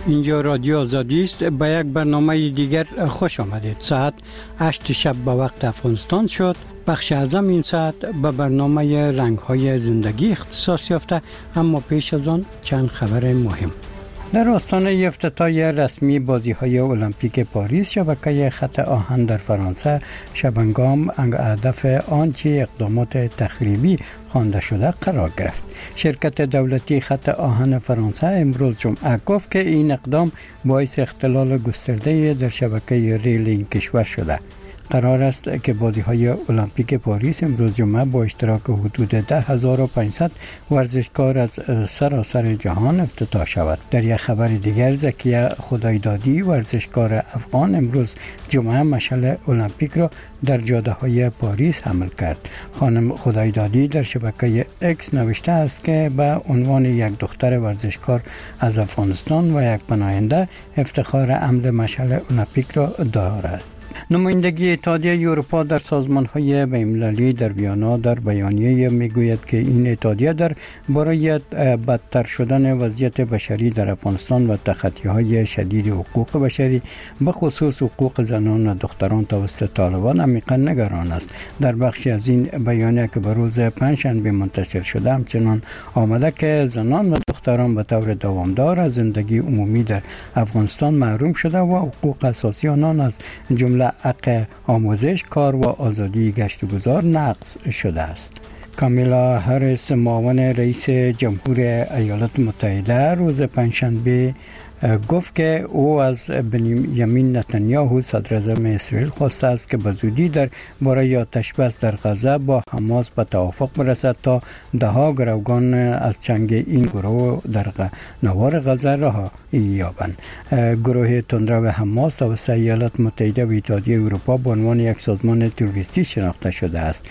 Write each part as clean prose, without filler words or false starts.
اینجا رادیو آزادی است. به یک برنامه دیگر خوش آمدید. ساعت 8 شب به وقت افغانستان شد. بخش اعظم این ساعت به برنامه رنگ‌های زندگی اختصاص یافته، اما پیش از آن چند خبر مهم. در آستانه افتتاح رسمی بازی‌های المپیک پاریس، شبکه خط آهن در فرانسه شبنگام هدف آنچه اقدامات تخریبی خوانده شده قرار گرفت. شرکت دولتی خط آهن فرانسه امروز جمعه گفت که این اقدام باعث اختلال گسترده در شبکه ریل این کشور شده. قرار است که بازی‌های المپیک پاریس امروز جمعه با اشتراک حدود 10,500 ورزشکار از سراسر جهان افتتاح شود. در یک خبر دیگر، زکیه خدایدادی ورزشکار افغان امروز جمعه مشعل المپیک را در جاده‌های پاریس حمل کرد. خانم خدایدادی در شبکه اکس نوشته است که به عنوان یک دختر ورزشکار از افغانستان و یک پناهنده افتخار حمل مشعل المپیک را دارد. نمایندگی اتحادیه اروپا در سازمان‌های بین‌المللی در ویانا در بیانیه میگوید که این اتحادیه در برای بدتر شدن وضعیت بشری در افغانستان و تخطی‌های شدید حقوق بشری به خصوص حقوق زنان و دختران توسط طالبان عمیقاً نگران است. در بخشی از این بیانیه که به روز پنجشنبه منتشر شده همچنان آمده که زنان و دختران به طور دوامدار از زندگی عمومی در افغانستان محروم شده و حقوق اساسی آنان از جمله حق آموزش، کار و آزادی گشت و گذار نقض شده است. کامیلا هریس معاون رئیس جمهور ایالات متحده روز پنجشنبه گفت که او از بنیامین نتانیاهو صدر اعظم اسرائیل خواسته است که به زودی در برای آتش بس در غزه با حماس به توافق برسد تا دهها گروگان از چنگ این گروه در نوار غزه رها یابند. گروه تندرو حماس توسط ایالات متحده و اتحادیه اروپا به عنوان یک سازمان تروریستی شناخته شده است.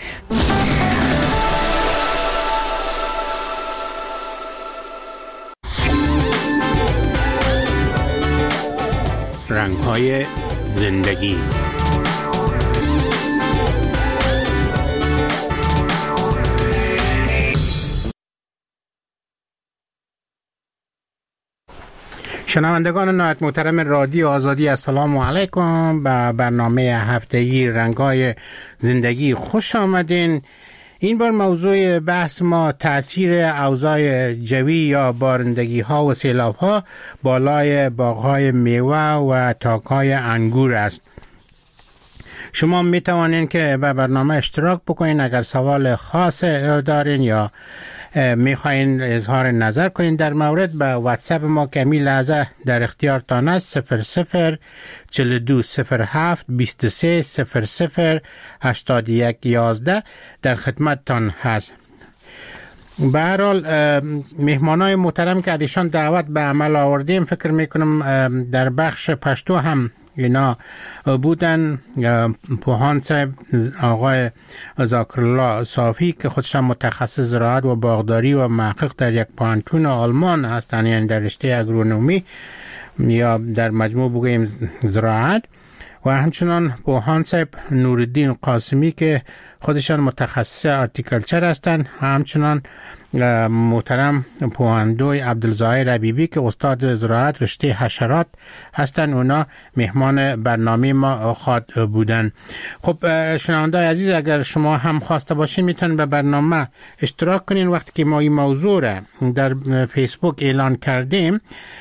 رنگ‌های زندگی. شنوندگان نهایت محترم رادیو آزادی، السلام علیکم. به برنامه هفتگی رنگ‌های زندگی خوش آمدین. این بار موضوع بحث ما تأثیر اوضاع جوی یا بارندگی ها و سیلاب ها بالای باغ‌های میوه و تاک‌های انگور است. شما می توانید که به برنامه اشتراک بکنین اگر سوال خاص دارین یا می خواین اظهار نظر کنین در مورد. به واتساپ ما که می لحظه در اختیارتان است 00 42 07 23 00 81 11 در خدمتتان هست. به هر حال مهمانای محترم که ازشان دعوت به عمل آوردیم فکر میکنم در بخش پشتو هم اینا بودن. پوهان صاحب آقای ذاکرالله صافی که خودشان متخصص زراعت و باغداری و محقق در یک پانتون آلمان هستند، یعنی در رشته اگرونومی یا در مجموع بگوییم زراعت، و همچنان پوهان صاحب نورالدین قاسمی که خودشان متخصص آرتیکلچر هستند، همچنان محترم پوهندوی عبدالظاهر حبیبی که استاد زراعت رشته حشرات هستند. اونا مهمان برنامه ما خواهد بودن. خب شنونده‌های عزیز، اگر شما هم خواسته باشین میتونن به برنامه اشتراک کنین. وقتی که ما این موضوع را در فیسبوک اعلان کردیم،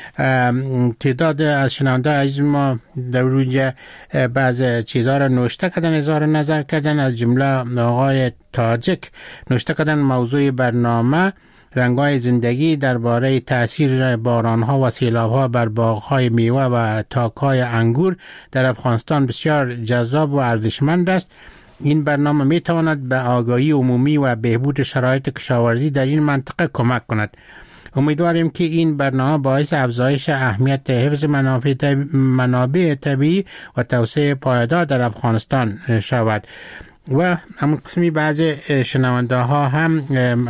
تعداد از شنونده‌های عزیز ما در روی بعض چیزها را نوشته کردن، اظهار نظر کردن. از جمله آقای تاجک نوشته کردن موضوع برنامه رنگ‌های زندگی درباره تأثیر باران‌ها و سیلاب‌ها بر باغ‌های میوه و تاک‌های انگور در افغانستان بسیار جذاب و ارزشمند است. این برنامه می‌تواند به آگاهی عمومی و بهبود شرایط کشاورزی در این منطقه کمک کند. امیدواریم که این برنامه باعث افزایش اهمیت حفظ منابع طبیعی و توسعه پایدار در افغانستان شود. و همون قسمی بعض شنونده ها هم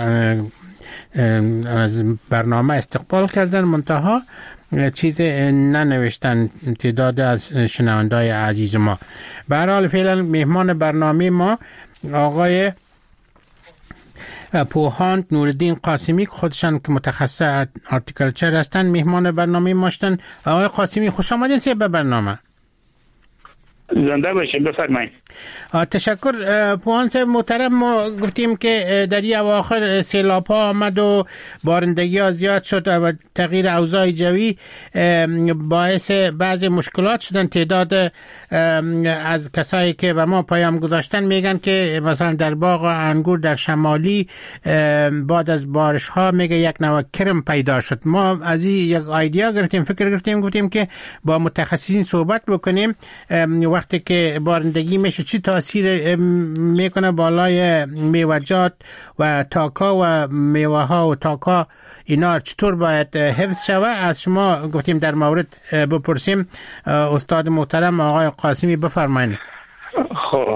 از برنامه استقبال کردن، منتها چیز ننوشتن تعداد از شنونده های عزیز ما. به هر حال فعلا مهمان برنامه ما آقای پوهاند نورالدین قاسمی که خودشان که متخصص هارتیکلچر هستند مهمان برنامه ما هستند. آقای قاسمی خوش آمدین به برنامه. زنده باشید، بفرمایید. تشکر. پوهان صاحب محترم، ما گفتیم که در این اواخر سیلاب ها آمد و بارندگی ها زیاد شد و تغییر اوضاع جوی باعث بعض مشکلات شدن. تعداد از کسایی که به ما پیام گذاشتن میگن که مثلا در باغ انگور در شمالی بعد از بارش ها میگه یک نوع کرم پیدا شد. ما از این یک ایده گرفتیم، فکر گرفتیم، گفتیم که با متخصصین صحبت بکنیم. وقتی که بارندگی میشه چی تاثیر میکنه بالای میوه‌جات و تاکا و میوه ها و تاکا، اینا چطور باید حفظ شود؟ از شما گفتیم در مورد بپرسیم. استاد محترم آقای قاسمی بفرمایید. خب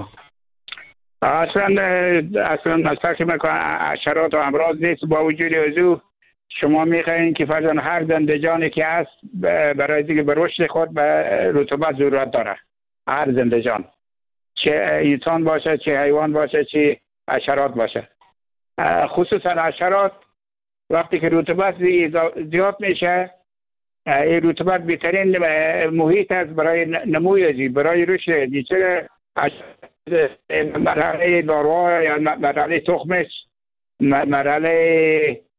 اصلا فکر میکنم حشرات و امراض نیست. با وجود ازو شما میخواین که فرضاً هر زندجانی که هست برای دیگه به رشد خود به رطوبت ضرورت داره. هر زندجان، چه انسان باشه، چه حیوان باشه، چه حشرات باشه. خصوصا حشرات وقتی که رطوبت زیاد میشه، این رطوبت بهترین محیط است برای نموی، برای رشد. چه مرحله لاروا یا مرحله تخمش، مرحله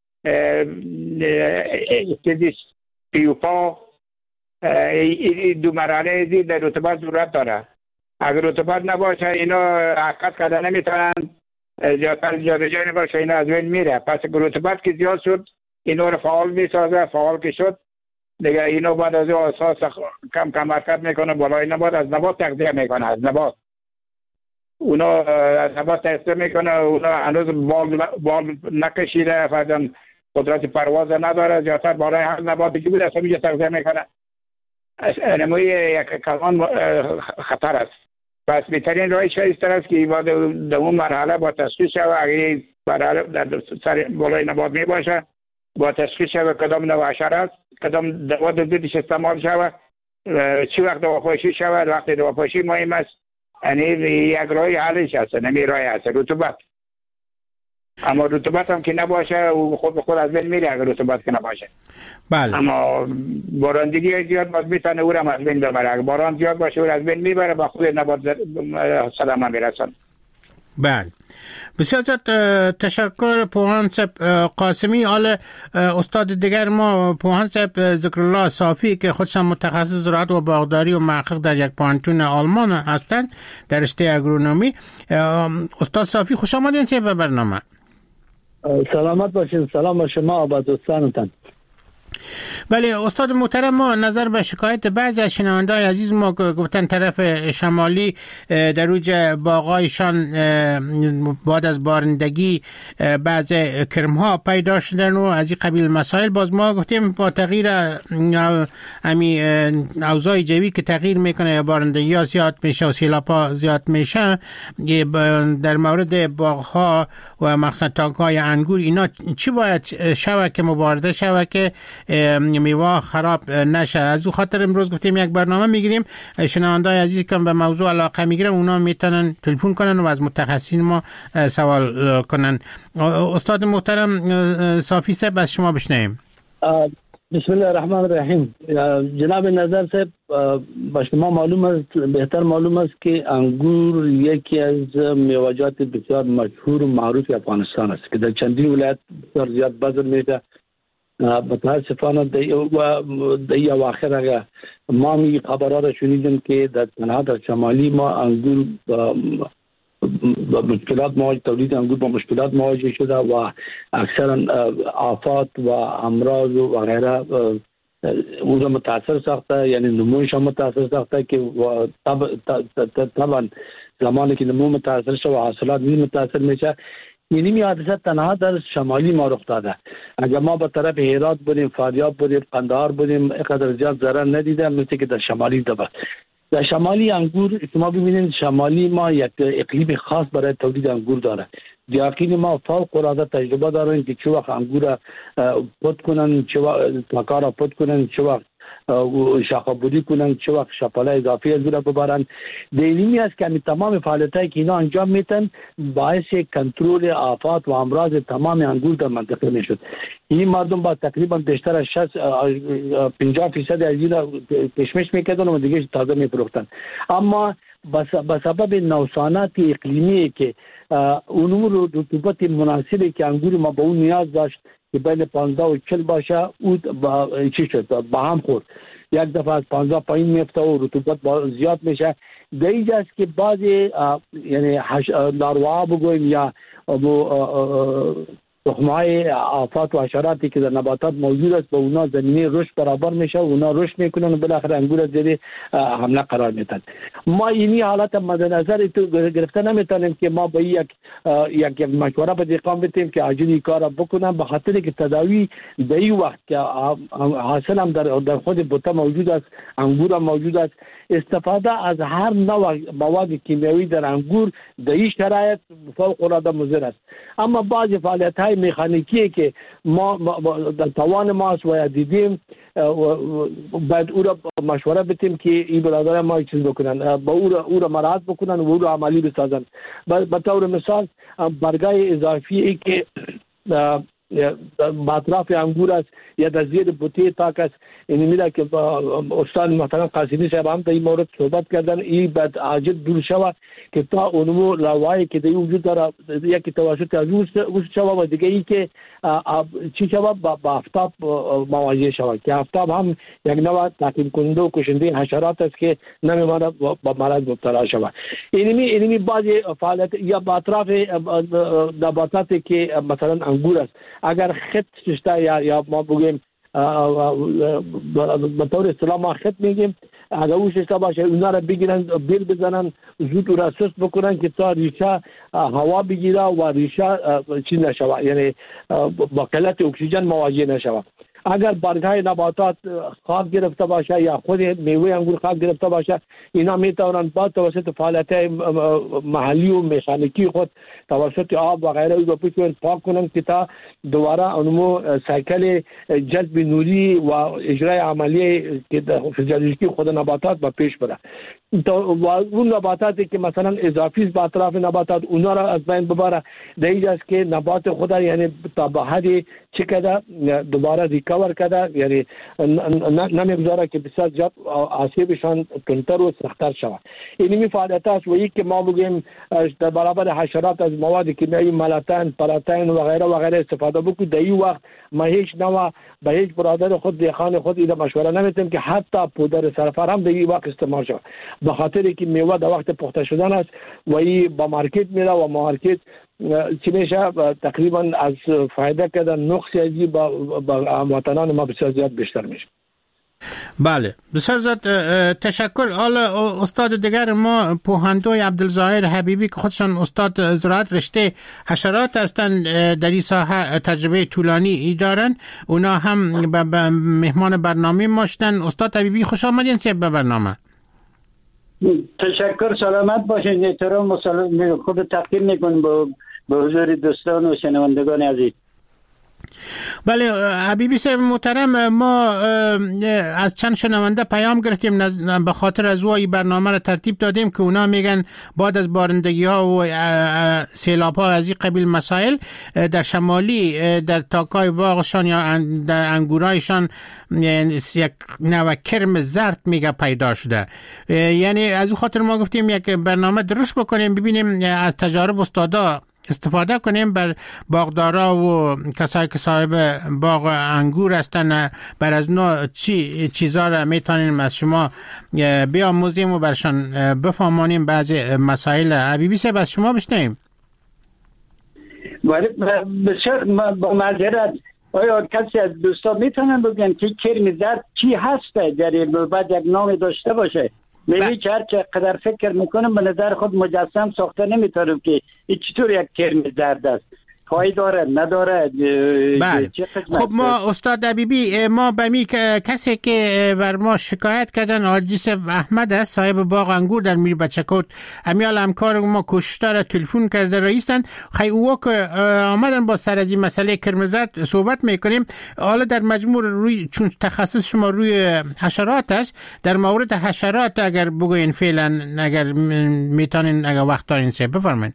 پیوپا، این دو مرحله زیر در رطوبت ضرورت داره. اگر رطوبت نباشه اینا حرکت کرده نمیتونن، زیادتر جابجا نباشه اینا از بین میره. پس رطوبت که زیاد شد اینا رو فعال میسازه. فعال که شد دیگه اینا بعد از اساس کم حرکت میکنه بالا. اینا بعد از نبات تغذیه میکنه، از نبات اونا از نبات تغذیه میکنه. اونا هنوز بال نکشیده، فرضاً قدرت پرواز نداره، زیادتر بالای هر نباتی که بود اصلا میگه تغذیه میکنه. نموی یک کلان خطر است. پس بهترین راهش است که در اون مرحله با تشخیص شود. اگر مرحله در سر بالای نبات می باشه با تشخیص شود کدام نوع حشره است، کدام دوا ضدش استعمال شود، چی وقت دواپاشی شود. وقتی دواپاشی مهم است، یعنی یک راه حلش است، نمی راه است رطوبت. اما رطوبت هم که نباشه و خود به خود از بین میره اگر رطوبت که نباشه. بله. اما بارندگی زیاد باز میتونه او را از بین ببره. اگر باران زیاد باشه او را از بین میبره، با خود نبات سلامت میرسن. بله. بسیار تشکر پوهان صاحب قاسمی. حال استاد دیگر ما پوهان صاحب ذکرالله صافی که خودشان متخصص زراعت و باغداری و محقق در یک پانتون آلمان هستند در رشته اگرونومی. استاد صافی خوش آمدین به برنامه. سلامت باشین. سلام به شما و دوستانتان. بله استاد محترم، ما نظر به شکایت بعضی از شنونده‌های عزیز ما گفتن طرف شمالی در اوج باغایشان بعد از بارندگی بعض کرم‌ها پیدا شدن و از این قبیل مسائل. باز ما گفتیم با تغییر اوضاع جوی که تغییر میکنه یا بارندگی ها زیاد میشه و سیلاب‌ها زیاد میشه، در مورد باغ‌ها و مخصوصا تاک‌های انگور اینا چی باید شود که مبارزه شود که میوه خراب نشه؟ از او خاطر امروز گفتیم یک برنامه میگیریم. شنونده‌های عزیز که به موضوع علاقه میگیرن اونا میتونن تلفن کنن و از متخصصین ما سوال کنن. استاد محترم صافی صاحب از شما بشنویم. بسم الله الرحمن الرحیم. جناب نظر صاحب، با شما معلوم است، بهتر معلوم است که انگور یکی از میوه‌جات بسیار مشهور و معروف افغانستان است که در چندین ولایت بسیار زیاد بذر میده. متاسفانه در این اواخر اگر ما می خبرها را شنیدیم که در نهاد شمالی ما انگور با مشکلات مواجه، تولید انگور با مشکلات مواجه شده و اکثرا آفات و امراض و غیره او را متاثر ساخته، یعنی نمویش هم متاثر ساخته که طبعا زمانی که نمو متاثر شده و حاصلات نیز متاثر میشه. این حادثه تنها در شمالی ما رخ داده. اگر ما به طرف هرات بریم، فاریاب بریم، قندهار بریم، اینقدر زیاد ضرر ندیده مثل که در شمالی ده. در شمالی انگور شما ببینید شمالی ما یک اقلیم خاص برای تولید انگور داره. دیاقین ما فوق العاده تجربه دارن که چه وقت انگور پد کنن، چه وقت تاکا را پد کنن، چه وقت شاخه‌بری کنن، چه وقت شپاله اضافی از رو ببرن. دلیلی است که تمام فعالیتایی که اینا انجام میتن باعث کنترل آفات و امراض تمام انگور در منطقه میشد. این مردم با تقریبا بیشتر از 50% از اینا کشمش میکردن و دیگه تازه میفروختن. اما به سبب نوسانات اقلیمی که اون رطوبت مناسبی که انگور ما به اون نیاز داشت که بین 15 و 40 باشه، اون چی شد؟ با هم خورد. یک دفعه از 15 پایین میفته و رطوبت زیاد میشه. در اینجاست که بعضی یعنی لاروها بگویم یا تخم‌های آفات و حشراتی که در نباتات موجود است، به اونا زمینه رشد برابر میشه و اونا رشد میکنن و بالاخره انگور از زیر حمله قرار میتن. ما اینی حالت مد نظر گرفته نمیتونیم که ما به یک مشوره به دیقان بدیم که عاجلی کار بکنن، به خاطر که تداوی در این وقت که حاصل هم در خود بوته موجود است، انگور هم موجود است، استفاده از هر نوع مواد کیمیایی در انگور در این شرایط فوق العاده مضر است. اما بعض فعالیت‌های مکانیکی که ما در توان ماست و دیدیم، باید او را مشوره بدیم که این برادران ما چیز بکنن، با او را مراعات بکنن و او را عملی بسازن. به طور مثال برگای اضافی که با اطراف انگور است یا در زیر بوته تاک است، این میده که استاد مثلا قاسمی صاحب هم در این مورد صحبت کردن، این باید عاجل دور شود که تا اونمو لوایی که در وجود داره یکی توسط از او شود و دیگه ای که چی شود با آفتاب مواجه شود که آفتاب هم یک نوع تعقیب کننده و کشنده حشرات است که نمیماند با مرض مبتلا شود. اینمی بعضی فعالیت یا با اطراف نباتاتی که مثلا انگور است، اگر خط ششته یا ما بگیم به طور اصطلاح ما خط میگیم، اگر او ششته باشه اونا را بگیرن بیل بزنن زود را سست بکنن که تا ریشه هوا بگیره و ریشه چیز نشود، یعنی با قلت اکسیژن مواجه نشود. اگر برگهای نباتات خاک گرفته باشه یا خود میوه انگور خاک گرفته باشه، اینا میتونن با توسط فعالیت محلی و مکانیکی خود توسط آب و غیره رو بتونن پاک کنن که تا دوباره اونمو سایکل جذب نوری و اجرای عملیه که فیزیولوژیکی خود نباتات به پیش بره. اون نباتاتی که مثلا اضافی به اطراف نباتات اونا را از بین ببره، در اینجاست که نبات خود یعنی تا به حدی چه کده دوباره ریکاور کده، یعنی نمیگذاره که بسیار زیاد آسیبشان تندتر و سختتر شود. اینمی فعالیت است و یک که ما بگیم در برابر حشرات از مواد کیمیایی ملاتن، پراتین و غیره استفاده بکنیم. در این وقت ما هیچ نوع به هیچ برادر خود دیخان خود ایده مشوره نمیتیم که حتی پودر سرفر هم در این وقت استعمال شود، به خاطر که میوه در وقت پخته شدن است و این با مارکت میره و مارکت چی میشه تقریبا از فایده کردن نقصی ازی با وطنان ما بسیار زیاد بیشتر میشه. بله بسیار زیاد تشکر. حالا استاد دیگر ما پوهندوی عبدالظاهر حبیبی که خودشان استاد زراعت رشته حشرات هستند، در این ساحه تجربه طولانی دارن، اونا هم به مهمان برنامه ما شدن. استاد حبیبی خوش آمدین به برنامه. تشکر، سلامت باشین. احترام و سلام خود تقدیم میکنم به حضور دوستان و شنوندگان عزیز. بله حبیبی صاحب محترم، ما از چند شنونده پیام گرفتیم به خاطر از او این برنامه را ترتیب دادیم که اونا میگن بعد از بارندگی ها و سیلاب ها از این قبیل مسائل در شمالی در تاکای باغشان یا در انگورایشان یک نوع کرم زرد میگه پیدا شده. یعنی از او خاطر ما گفتیم یک برنامه درست بکنیم، ببینیم از تجارب استادا استفاده کنیم بر باغدارا و کسایی که صاحب باغ انگور هستن، بر از نوع چیزا را میتونیم از شما بیاموزیم و برشان بفهمانیم بعضی مسائل. حبیبی صاحب از شما بشنویم. بسیار با معذرت، آیا کسی از دوستان میتونن بگن که کرم زرد چی هسته؟ در بعد یک نام داشته باشه. میگه که هر چقدر فکر میکنم به نظر خود مجسم ساخته نمیتونم که چطور یک کرم زرد است. پای داره نداره. بله. خب ما استاد حبیبی، ما به می کسی که بر ما شکایت کردن حاجی احمد است، صاحب باغ انگور در میر بچکوت، امیال همکار ما کوششدار تلفن کرده رئیسن، خیلی او که آمدن با سر از این مسئله کرمزرد صحبت میکنیم. حالا در مجموع روی چون تخصص شما روی حشرات است، در مورد حشرات اگر بگوین فعلا اگر میتونین اگر وقت دارین سه بفرمایید.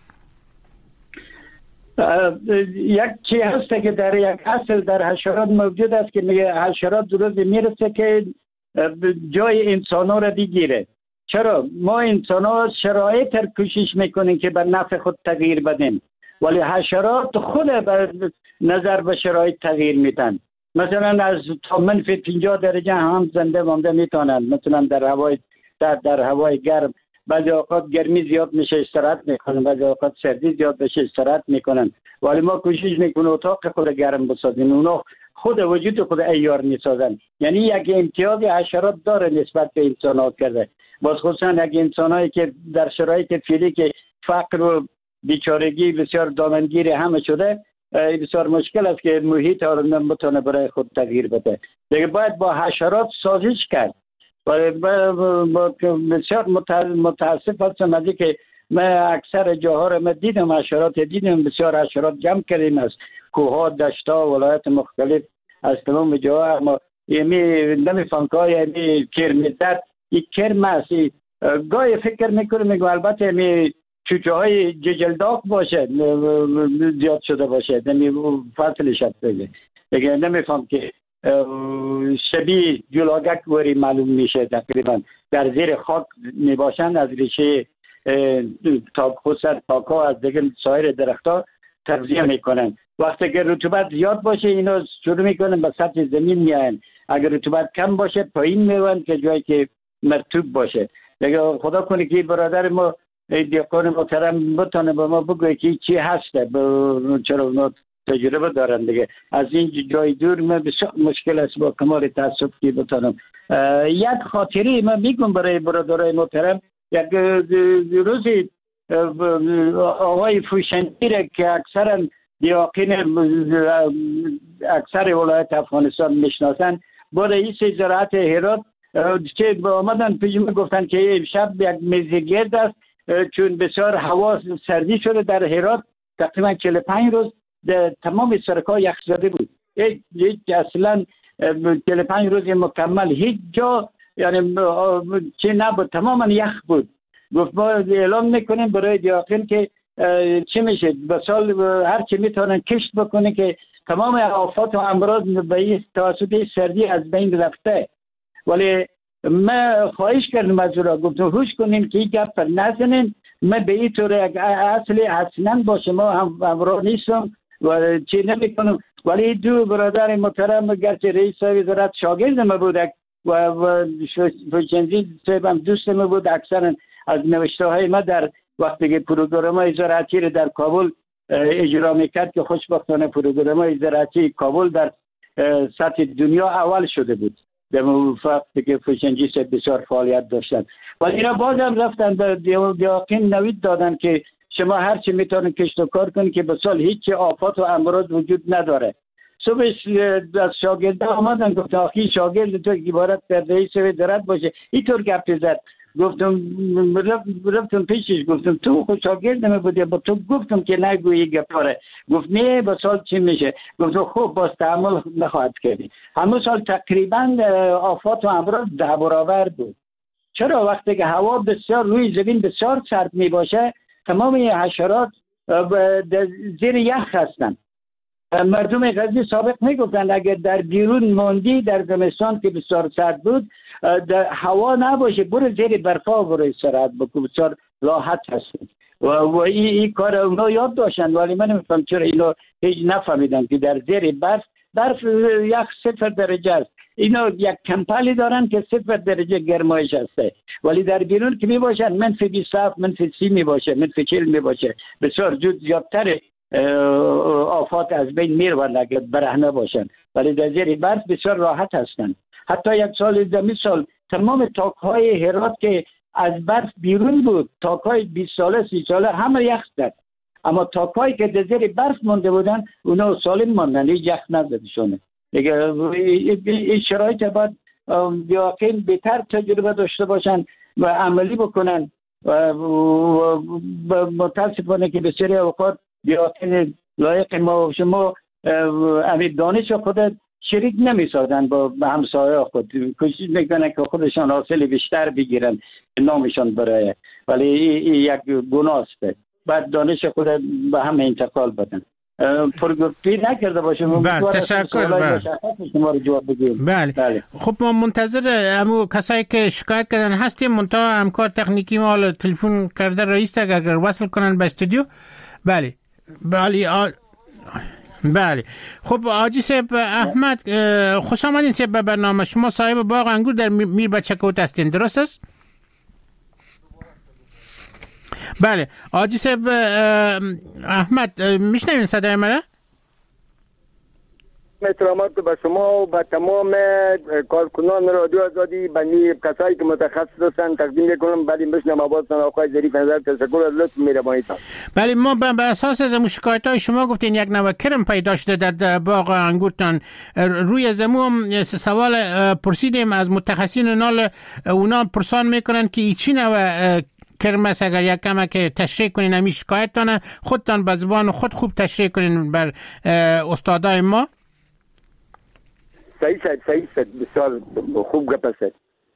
یک چی هست که در یک اصل در حشرات موجود است که میگه حشرات درست میرسه که جای انسان ها را بگیره. چرا؟ ما انسان ها شرایط را کوشش میکنیم که بر نفع خود تغییر بدیم، ولی حشرات خود بر نظر به شرایط تغییر میدن. مثلا از تا منفی 50 درجه هم زنده مانده میتونن. مثلا در هوای گرم بعضی اوقات گرمی زیاد میشه استراحت میکنن، بعضی اوقات سردی زیاد بشه استراحت میکنن، ولی ما کوشش میکنیم اتاق خود گرم بسازیم. اونا خود وجود خود عیار میسازن. یعنی یک امتیاز حشرات داره نسبت به انسان ها کرده. باز خصوصا یک انسان هایی که در شرایط فعلی که فقر و بیچارگی بسیار دامنگیر همه شده، بسیار مشکل است که محیط ها رو بتونه برای خود تغییر بده. دیگه باید با حشرات سازش کرد. بسیار متاسف هستم از که من اکثر جاها رو من دیدم، حشرات دیدم، بسیار حشرات جمع کردیم از کوها، دشتا، ولایت مختلف از تمام جاها. اما نمیفهم که یعنی کرمزد این کرم است. گاهی فکر میکنم البته چوچه های ججلداغ باشه زیاد شده باشه، فصلش هست دیگه نمیفهم که شبیه جولاگک وری معلوم میشه. تقریبا در زیر خاک میباشند، از ریشه خصوصا تاکا از دیگه سایر درختها تغذیه میکنن. وقتی که رطوبت زیاد باشه اینا شروع میکنن به سطح زمین میاین. اگر رطوبت کم باشه پایین میوان که جایی که مرطوب باشه. دیگه خدا کنه که برادر ما دیقان محترم بتونه به ما بگوه که چی هسته، چرا اونا تجربه دارن دیگه. از این جای دور من بسیار مشکل است با کمال تاسف که بتونم. یک خاطری من میگم برای برادرای محترم. یک روزی آقای فوشنگی که اکثرا دیاقین اکثر ولایت افغانستان میشناسن، با رئیس زراعت هرات که آمدن پیش گفتن که امشب یک میزگرد است، چون بسیار هوا سردی شده در هرات. تقریبا 45 روز تمام سرک‌ها یخ زده بود. اصلا 45 روز مکمل هیچ جا یعنی چی نبود، تماما یخ بود. گفت ما اعلام میکنیم برای دیاقین که چی میشه به سال هر چی میتونن کشت بکنه که تمام آفات و امراض به توسط سردی از بین رفته. ولی من خواهش کردم از او را، گفتم هوش کنین که این گپ نزنین. من به این طور اصلی اصلا با شما همراه نیستم و چی نمیکنم. ولی دو برادر محترم گرچه رئیس وزارت شاگرد ما بود و فوشنجی صاحبم دوست ما بود، اکثرا از نوشته های ما در وقتی که پروگرام های زراعتی رو در کابل اجرا میکرد که خوشبختانه پروگرام های زراعتی کابل در سطح دنیا اول شده بود در وقتی که فوشنجی صاحب بسیار فعالیت داشتن. ولی اینا بازم رفتن به دیاقین نوید دادن که شما هر چی میتونن کشت و کار کنید که به سال هیچ آفات و امراض وجود نداره. صبحش از شاگرده آمدن گفتن آخی شاگرد تو عبارت در رئیس وزارت باشه اینطور گپ زد. گفتم رفتم پیشش گفتم تو خود شاگردم بودی، با تو گفتم که نگویی گپاره. گفت نه با سال چی میشه؟ گفتم خوب باز تحمل نخواهد کردی. همون سال تقریبا آفات و امراض 10 برابر بود. چرا؟ وقتی که هوا بسیار روی زمین بسیار سرد می باشه تمام حشرات زیر یخ هستند. مردم غزنی سابق میگفتند اگر در بیرون موندی در زمستان که بسیار سرد بود هوا نباشه برو زیر برفا برو استراحت بکن، بسیار راحت هست. و این کار اونا یاد داشتن، ولی من نمیفهم چرا اینا هیچ نفهمیدن که در زیر برف یخ 0 درجه است. اینا یک کمپلی دارن که 0 درجه گرمایش هسته، ولی در بیرون که می باشن منفی 27 منفی 30 می باشه منفی 40 می باشه. بسیار زیادتر آفات از بین میروند اگر برهنه باشن، ولی در زیر برف بسیار راحت هستند. حتی یک سال دمی سال تمام تاک‌های هرات که از برف بیرون بود، تاک‌های 20 ساله 30 ساله همه یخ زد. اما تاکایی که در زیر برف مونده بودن اونا سالم ماندن، هیچ یخ نزدشونه. دیگه این شرایط باید بیاقین بهتر تجربه داشته باشن و عملی بکنن و متاسفانه که بسیاری اوقات بیاقین لایق ما و شما امید دانش خود شریک نمیسازن با همسایه خود، کوشش میکنن که خودشان حاصل بیشتر بگیرن نامشان برای، ولی این یک گناه است. بعد دانش خود به هم انتقال بدن. پرگفتی نکرده باشیم. بله تشکر. بله. خب ما منتظر همو کسایی که شکایت کردن هستیم، منتها همکار تکنیکی ما حالا تلفن کرده رئیس اگر وصل کنن به استودیو. بله بله. خب آجی صاحب احمد خوش آمدین صاحب به برنامه. شما صاحب باغ انگور در میر بچکوت هستین، درست است؟ بله آجی صاحب احمد میشنوین صدای مرا؟ احترامات به شما و به تمام کارکنان رادیو آزادی، بنی کسایی که متخصص هستند تقدیم میکنم. بعد بشنم آوازتان آقای ظریف نظر. تشکر از لطف مهربانیتان. بله ما به اساس از شکایت‌های شما گفتین یک نوع کرم پیدا شده در باغ انگورتان. روی زمین سوال پرسیدیم از متخصصین، اونا پرسان میکنن که چی نوع کرمس اگر یک کمه که تشریح کنین همی شکایتانه خودتان به زبان خود خوب تشریح کنین بر استادای ما. صحیح بسیار خوب گپ است.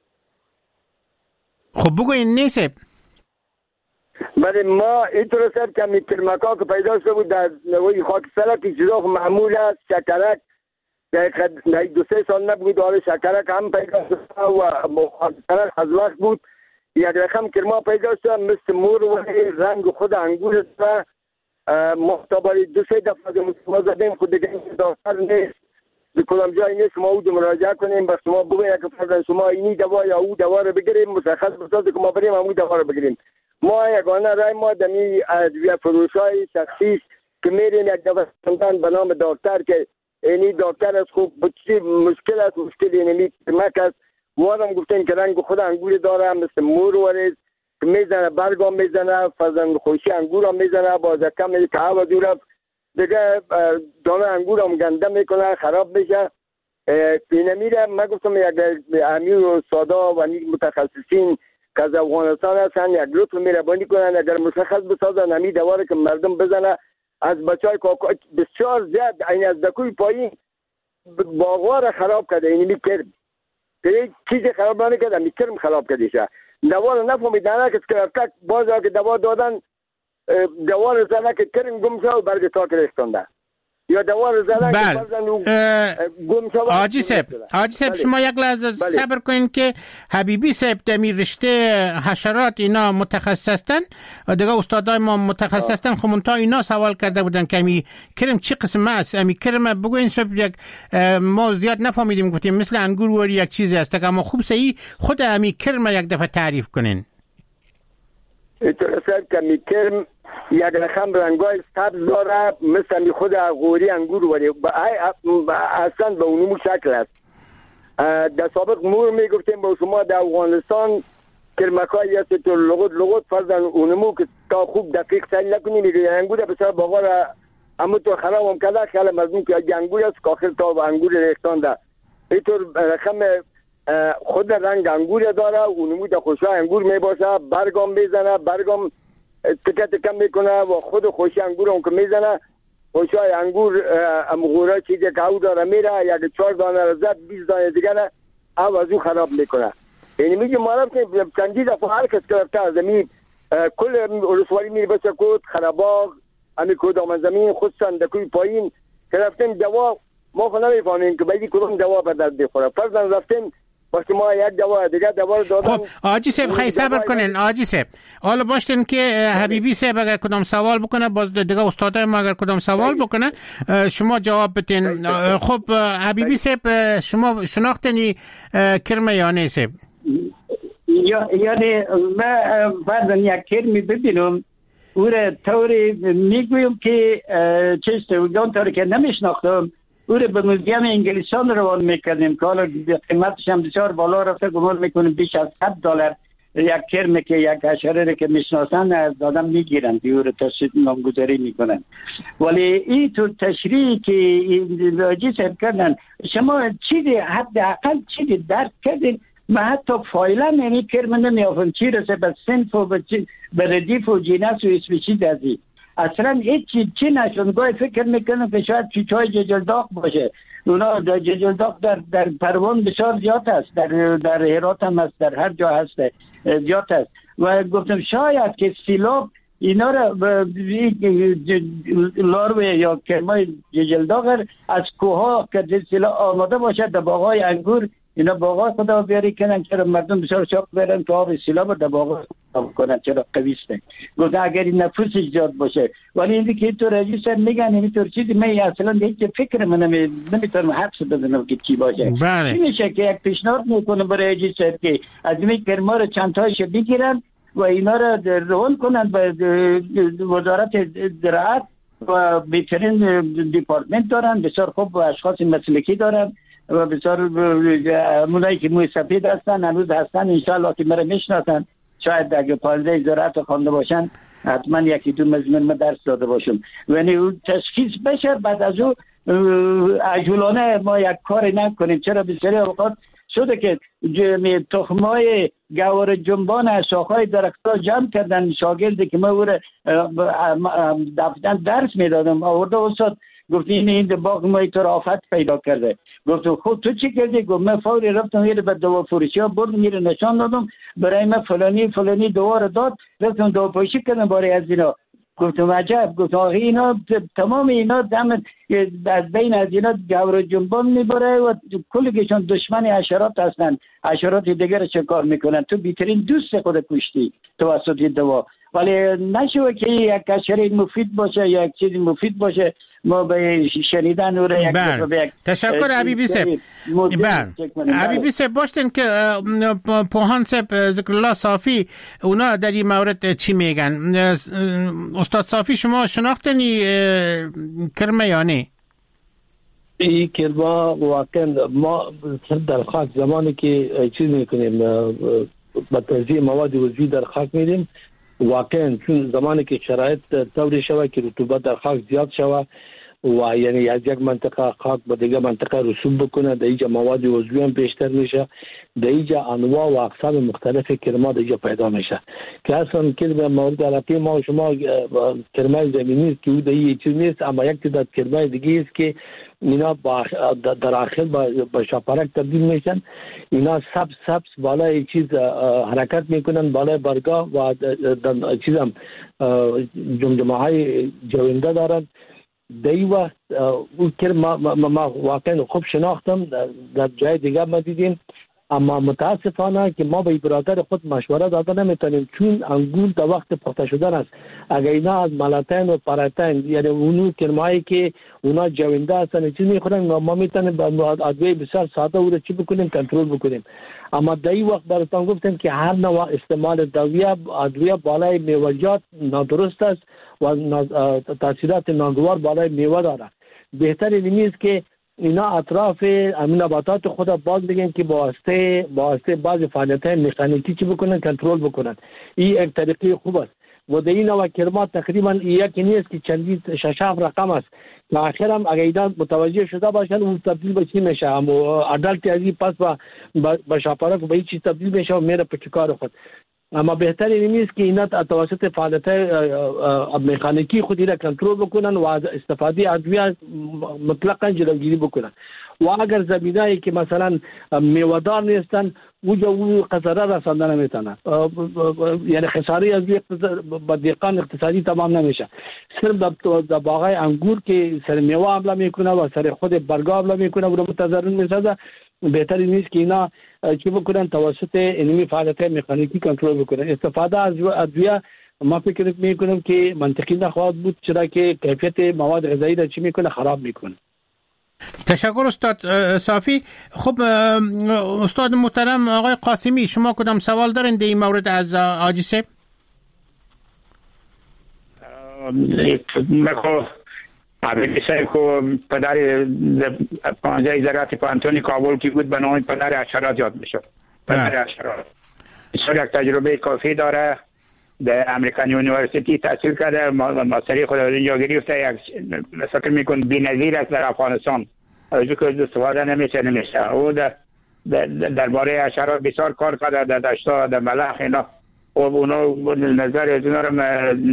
خب بگوین نیست. بله ما اینطور است که کرمکا که پیدا شده بود در نوعی خاکستر که جراف معمول است، شکرک در 2-3 سال نبود داره شکرک هم پیدا شده و خاکستر از وقت بود. یک رقم کرما پیدا شده مثل مور و رنگ خود انگور است. محتاباری 2-3 دفعه ما زدیم خود دیگه داستر نیست، به کدام جایی نیست. ما او مراجعه کنیم به شما بگویم که فرضاً شما اینی دوا یا او دوا رو بگیریم، مشخص بسازه که ما بریم همون دوا رو بگیریم. ما یگانه رای ما دمی ادویه فروشای شخصی که میریم یک دفعه سندن به نام دکتر که اینی دکتر است، خوب چی مشکل است، مشکل اینی کمک است. وارم گفتیم که رنگ خود انگور داره مثل مور ورز که میزنه، برگام میزنه، فرضاً خوشی انگور هم میزنه، باز کم که هوا دور دیگه دانه انگور هم گنده میکنه، خراب میشه. اینه میره. من گفتم یک امیر و سادا و متخصصین که از افغانستان هستن یک لطف میربانی کنن اگر مشخص بسازن همی دواره که مردم بزنه. از بچه های کاکا بسیار زیاد این از دکوی پایین باغا را خراب کرده. اینی میکرم که چیزی خراب نکرده، میکرم خراب کرده شه. دوا رو نفهمیدن که باز که دوا دادن، دوا رو زدن که کرم گم شد و برگ تاک ریختنده، یا دوا رو زدن که فرزن گم شد. حاجی صاحب شما یک لحظه صبر کنین که حبیبی صاحب دمی رشته حشرات اینا متخصص هستن، دیگه استادای ما متخصص هستن. خب منتها اینا سوال کرده بودن که امی کرم چی قسم است، امی کرم بگوین صاحب یک ما زیاد نفهمیدیم، گفتیم مثل انگور وری یک چیزی است که اما خوب صحیح خود امی کرم یک دفعه تعریف کنین. اطلاع که امی کرم یک رقم رنگای سبز داره مثل خود غوری انگور وری اصلا به اونمو شکل است. در سابق مور میگفتیم با شما در افغانستان کرمکایی هست تو لغت فرضاً اونمو که تا خوب دقیق سعی نکنی میگه انگور بسیار باقا را اما تو خراب هم کده خیال مضمون که انگور است که آخر تا به انگور ریختانده. اینطور رقم خود رنگ انگور داره، اونمو در خوشای انگور میباشه، برگام میزنه، برگام تکم میکنه و خود خوشی انگور هم که میزنه، خوشای انگور غوره چیزی که او داره میره، یک 4 دانه را زد 20 دانه دیگر او از او خراب میکنه. یعنی میگه معلوم که چندی دفعه هر کس که رفته از زمین کل رسواری میره بسه کود خراباغ همی کود آمن زمین خودشان دکوی پایین که رفتیم دوا ما خود نمیفانیم که باید کدوم دوا به درد بخوره. فرضاً رفتیم وقتی ما یک دوا دیگه دوا رو دادن. خب آجی صاحب خیلی صبر کنین. آجی صاحب حالا باشین که حبیبی صاحب اگر کدام سوال بکنه باز دیگه استادای ما اگر کدام سوال بکنه شما جواب بدین. خب حبیبی صاحب شما شناختنی کرمه یا نه صاحب؟ یعنی من بعد یک کرمی ببینم او را طوری میگویم که چیست اون طوری که نمیشناختم او را به موزیم انگلیسان روان میکردیم که حالا قیمتش هم بسیار بالا رفته، گمان میکنیم بیش از $100 یک کرم که یک حشره که میشناسن از آدم میگیرن دیور تشریح نامگذاری میکنن. ولی این تو تشریحی که این راجی صاحب کردن شما چیزی حداقل چیزی درک کردین؟ من حتی فایلا یعنی کرم نمیافم چی رسه به صنف و به ردیف و جینس و اسپیشی دازی اصلا هیچ چی نشون. گاهی فکر میکنم که شاید چیچای ججلداق باشه. اونا در ججلداق در پروان بسیار زیاد است، در هرات هم است، در هر جا هست زیاد است. و گفتم شاید که سیلاب اینا را لاروی یا کرمای ججلداق از کوها که سیلاب آماده باشه در باغای انگور، اینا باغای خدا بیاری کنن چرا مردم بسیار شاق برن که آب سیلاب در باغای کنن چرا قویسته. گفتن اگر این نفوسش زیاد باشه. ولی این که تو رئیس میگن اینطور چیزی من اصلا هیچ فکر من نمیتونم حدس بزنم که چی باشه. بله. میشه که یک پیشنهاد میکنم برای رئیس که از این کرما رو چند تایش بگیرن و اینا رو روان کنن به وزارت زراعت و بهترین دیپارتمنت دارن، بسیار خوب و اشخاص مسلکی دارن و بسیار مولایی که موی سفید هستن هنوز هستن انشاءالله که مرا میشناسن. شاید اگه پانزه زراعت خوانده باشن حتما یکی دو مضمون ما درس داده باشم. یعنی اون تشخیص بشه بعد از اون عجولانه ما یک کاری نکنیم. چرا بسیاری اوقات شده که تخمای گوار جنبان از شاخهای درختها جمع کردن شاگردی که ما او را دفتن درس میدادم آورده استاد گفت این باغ ما اینطور آفت پیدا کرده. گفت خود تو چی کردی؟ گفت من فوری رفتم میره به دوا فروشی ها بردم میره نشان دادم برای من فلانی دوا رو داد رفتم دوا پوشی کردم برای از اینا. گفتم عجب. گفت آخه اینا تمام اینا دم از بین از اینا گور جنبان میبره و کلشون دشمن حشرات هستن. حشرات دیگر چه کار میکنن؟ تو بیترین دوست خود کشتی توسط دوا. ولی نشوه که یک حشره مفید باشه یا یک چیزی مفید باشه ما به شنیدن او را یک تشکر حبیبی صاحب. حبیبی صاحب باشتن که پوهان صاحب ذکر الله صافی اونا در این مورد چی میگن؟ استاد صافی شما شناختنی کرمه یا نه؟ این کرمه واقعا ما در خاک زمانی که چیز میکنیم با توزیع مواد وزی در خاک میریم واقعا چون زمانی که شرایط طوری شوه که رطوبت در خاک زیاد شوه و یعنی از یک منطقه خاک به دیگه منطقه رسوب بکنه در اینجا مواد عضوی هم بیشتر میشه، در اینجا انواع و اقسام مختلف کرما در اینجا پیدا میشه که اصلا کرمه مورد علاقه ما و شما کرمه زمینی است که او در این چیز نیست، اما یک تعداد کرمه دیگه است که اینا در آخر با شاپرک تبدیل میشن. اینا سبز بالای چیز حرکت میکنن بالای برگا و چیزم جمجمه های جوینده دارن. در این وقت اون که ما واقعا خوب شناختم در جای دیگه ما دیدیم، اما متاسفانه که ما به برادر خود مشوره داده نمیتونیم چون انگور در وقت پخته شدن است. اگر اینا از ملاتین و پاراتین یعنی اونو کرمایی که اونا جوینده هستن چیز میخورن ما میتونیم با ادویه بسیار ساده او را چی بکنیم کنترل بکنیم. اما در این وقت براتون گفتم که هر نوع استعمال ادویه بالای میوه‌جات نادرست است و تاثیرات ناگوار بالای میوه داره. بهتر این است که اینا اطراف امین نباتات خود باز بگن که با واسطه بعض فعالیت‌های مکانیکی چی بکنن کنترل بکنن. این یک طریقه خوب است و در این نوع کرما تقریبا یکی نیست که چندین 6 رقم است و آخر هم اگر اینا متوجه شده باشن اون تبدیل به چی میشه اما عدالت ازی پس با شاپرک به چی تبدیل میشه و میره په کار خود. اما بهتر این است که اینا توسط فعالیت‌های مکانیکی خود را کنترل بکنن و استفاده ادویه مطلقاً جلوگیری بکنن و اگر زمینه‌ای که مثلا میوه‌دار نیستن او خساره رساندن نمیتونن یعنی خساره از با دهقان اقتصادی تمام نمیشه. صرف در باغای انگور که سر میوه حمله میکنه و سر خود برگا حمله میکنه و متضرر میسازه. بهتر نیست که اینا چی بکنن توسط علمی فعالیت مکانیکی کنترل بکنن. استفاده از ادویه ما فکر میکنم که منطقی نخواهد بود چرا که کیفیت مواد غذایی را چی میکنه خراب میکنه. تشکر استاد صافی. خب استاد محترم آقای قاسمی شما کدام سوال دارین در این مورد از حاجی صاحب؟ حبیبی صاحب که پدر 15 زراعت پانتونی کابل کی بود به نام پدر حشرات یاد میشد. پدر حشرات بسیار یک تجربه کافی داره. در امریکن یونیورسیتی تحصیل کرده، ماستری خود اینجا گرفته. یک فکر میکن بی‌نظیر است در افغانستان، از که استفاده نمیشه. او درباره حشرات بسیار کار کرده، در دشتا، در ملخ اینا. و اونا نظر از اونا رو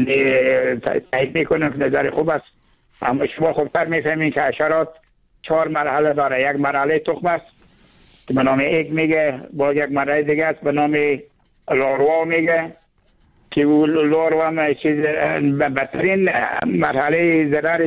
تایید میکنن که نظر خوب است. اما شما خوبتر میفهمین که حشرات 4 مرحله داره. یک مرحله تخم است که به نام ایگ میگه، با یک مرحله دیگه است به نام لاروا میگه که لاروا هم چیز بدترین مرحله ضرر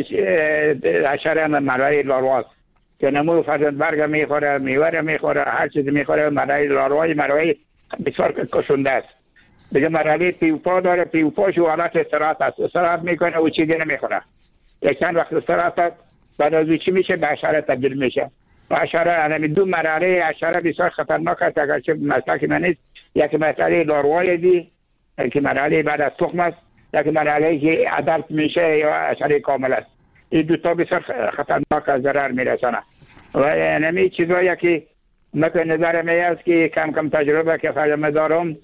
حشره مرحله لاروا است که نمو فرزند برگ میخوره، میوه میخوره، هر چیز میخوره. مرحله لاروای مرحله بسیار کشنده است. دیگه مرحله پیوپا داره. پیوپاش و حالت استراحت است، استراحت میکنه و چیزی نمیخوره. یک چند وقت استراحت است، بعد از چی میشه؟ به حشره تبدیل میشه. و حشره همین 2 مرحله حشره بسیار خطرناک است، اگرچه مسلک من نیست. یک مرحله لاروای دی که مرحله بعد از تخم است، یک مرحله که ادلت میشه یا حشره کامل است. این دو تا بسیار خطرناک از ضرر میرسانه. و همین چیزایی که مثل نظر می است که کم تجربه که فرض دارم،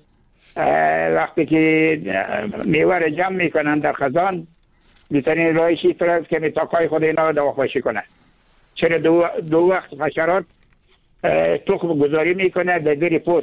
وقتی که میوه را جمع میکنن در خزان، بهترین راهش این است که تاکای خود اینا را دواخوشی کنه. چرا دو وقت حشرات تخم گذاری میکنه در زیر پوست.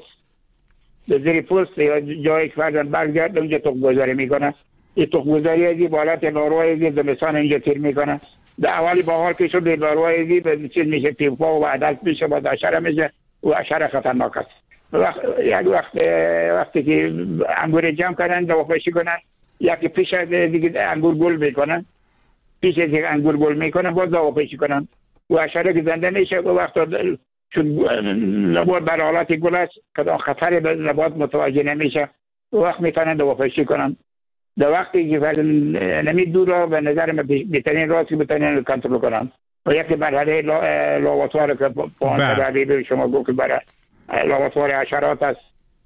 در زیر پوست یا جایی که فرزند برگرد اونجا تخم گذاری میکنه. این تخم گذاری ازی با حالت لاروای ازی زمستان اینجا تیر میکنه. در اولی با حال که شد لاروای ازی به چیز میشه، پیوپا و عدلت میشه، با حشره میشه و حشره خطرناک است. یک وقتی که انگور جمع کنن دواخوشی کنن، یکی پیش از دیگه انگور گل میکنن، پیش از دیگه انگور گل میکنن باز دواخوشی کنن و حشره که زنده میشه. و وقت چون نبات بر حالت گل است که خطر به نبات متوجه نمیشه، وقت میتونن دواخوشی کنن. در وقتی که نمی دور را به نظر من بهترین راست که بتونن کنترل کنن. و یکی مرحله لاواتوار که پایان شما گفت که برای لابراتوار حشرات است،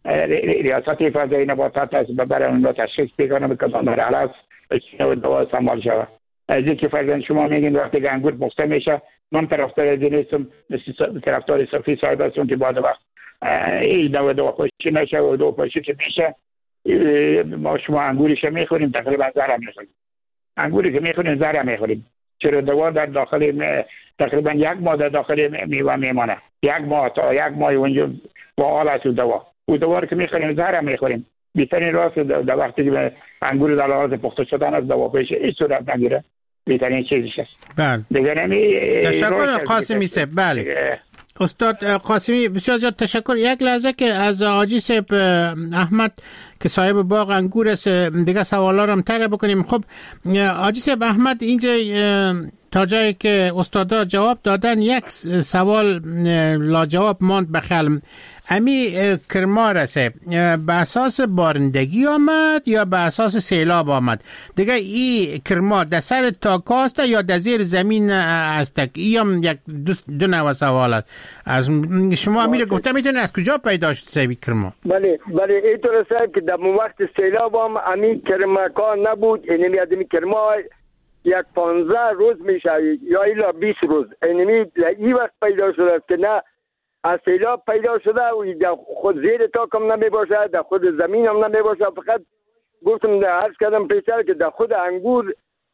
ریاست فضای نباتات است، برای اون را تشخیص بکنه که مرحله است و دوا استعمال شود. از اینکه فرضاً شما میگین وقتی که انگور پخته میشه، من طرفدار از این نیستم، طرفدار صفی صاحب هستم که بعد وقت این دواخوشی نشه و دواخوشی که میشه ما شما انگوریش میخوریم تقریبا زهر میخوریم. انگوری که میخوریم زهر میخوریم. چرا دوا در داخل تقریبا 1 ماه در داخل میوه میمانه. 1 ماه تا 1 ماه اونجا با حال است دوا. او دوا که میخوریم زهر میخوریم. بهترین راست در وقتی که انگور در لحاظ پخته شدن از دوا پیش این صورت نگیره بهترین چیزش است. بله. تشکر قاسمی صاحب. بله. استاد قاسمی بسیار زیاد تشکر. یک لحظه که از حاجی صاحب احمد که صاحب باغ انگور است دیگه سوالا رو هم طرح بکنیم. خب حاجی صاحب احمد اینجا تا جایی که استادا جواب دادن یک سوال لاجواب ماند به خیالم. امی کرما رسه به اساس بارندگی آمد یا به اساس سیلاب آمد؟ دیگه این کرما در سر تاکاست یا در زیر زمین است؟ این یک دو نوع سوال است. از شما امیر گفته میتونه از کجا پیدا شد سوی کرما؟ بله اینطور است که در وقت سیلاب هم امی کرما کار نبود. اینمی ادمی کرما یک 15 روز میشه یا الا 20 روز. اینمی این وقت پیدا شده است که نه از سیلاب پیدا شده و در خود زیر تاک هم نمی باشه، در خود زمین هم نمی باشه. فقط گفتم عرض کردم پیشتر که در خود انگور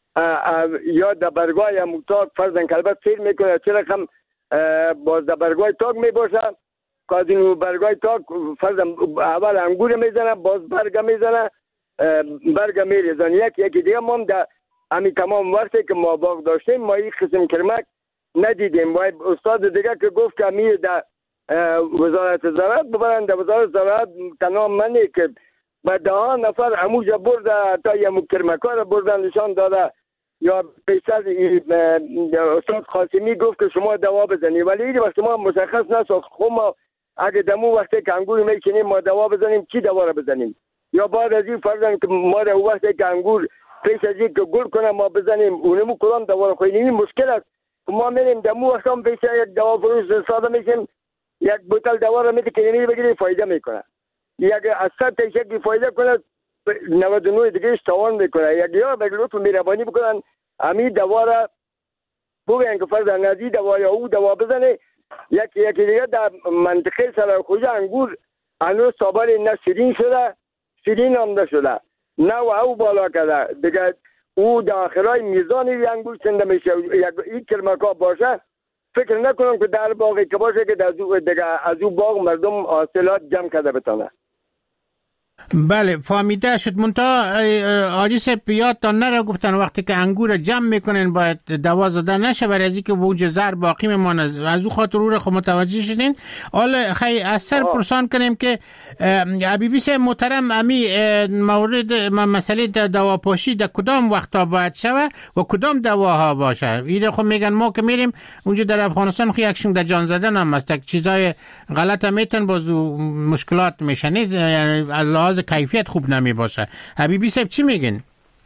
یا در برگای هم تاک فرضاً کلبت سیر میکنه، چرا هم باز در برگای تاک می باشه که از این برگای تاک فرضاً اول انگور میزنه باز برگ میزنه، برگ میریزن. یکی دیگه ما در همین تمام وقتی که ما باغ داشتیم ما این قسم کرمک ندیدیم. و استاد دیگه که گفت که امیر در وزارت زراعت ببرن، در وزارت زراعت تنها منی که با 10 نفر هموجا برده تا یه کرمکا را بردن نشان داده یا پیشتر استاد قاسمی گفت که شما دوا بزنید، ولی این وقت ما مشخص نساخت. خب ما اگه دمو وقتی که انگور میکنیم ما دوا بزنیم چی دوا را بزنیم؟ یا بعد از این فرضاً که ما در وقتی که انگور پیش از این که گل کنه ما بزنیم اونمو کدام دوا را خواهیم؟ مشکل است. ما میریم دمو وقت هم پیش یک دوا فروش ساده میشیم، یک بوتل دوا را میده که نمی بگیری فایده میکنه، یک از 100 تا یک فایده کنه 99 دیگه تاوان میکنه. یک یا به لطف مهربانی بکنن همین دوا را بگن که فرض نزی دوا یا او دوا بزنه. یکی دیگه در منطقه سراخوجه انگور هنوز سابال نه شیرین شده، شیرین هم نشده، نه و او بالا کرده دیگه. او داخلای میزان انگور چنده میشه. یک کرمکا باشه فکر نکنم که در باقی که باشه که از او باغ مردم حاصلات جمع کرده بتانه. بله فهمیده شد. منتها حاجی صاحب یادتان نره گفتن وقتی که انگور جمع میکنین باید دوا زده نشه برای از اینکه بوج زر باقی میمونه. از او خاطر او خود متوجه شدین. حالا خیلی از سر پرسان کنیم که حبیبی صاحب محترم امی مورد مسئله دواپاشی در کدام وقتا باید شوه و کدام دواها باشه؟ این خب میگن ما که میریم اونجا در افغانستان خیلی یکشون در جان زدن هم است، چیزای غلط هم میتن بازو مشکلات میشنید، یعنی از کیفیت خوب نمی باشه. حبیبی صاحب چی میگن؟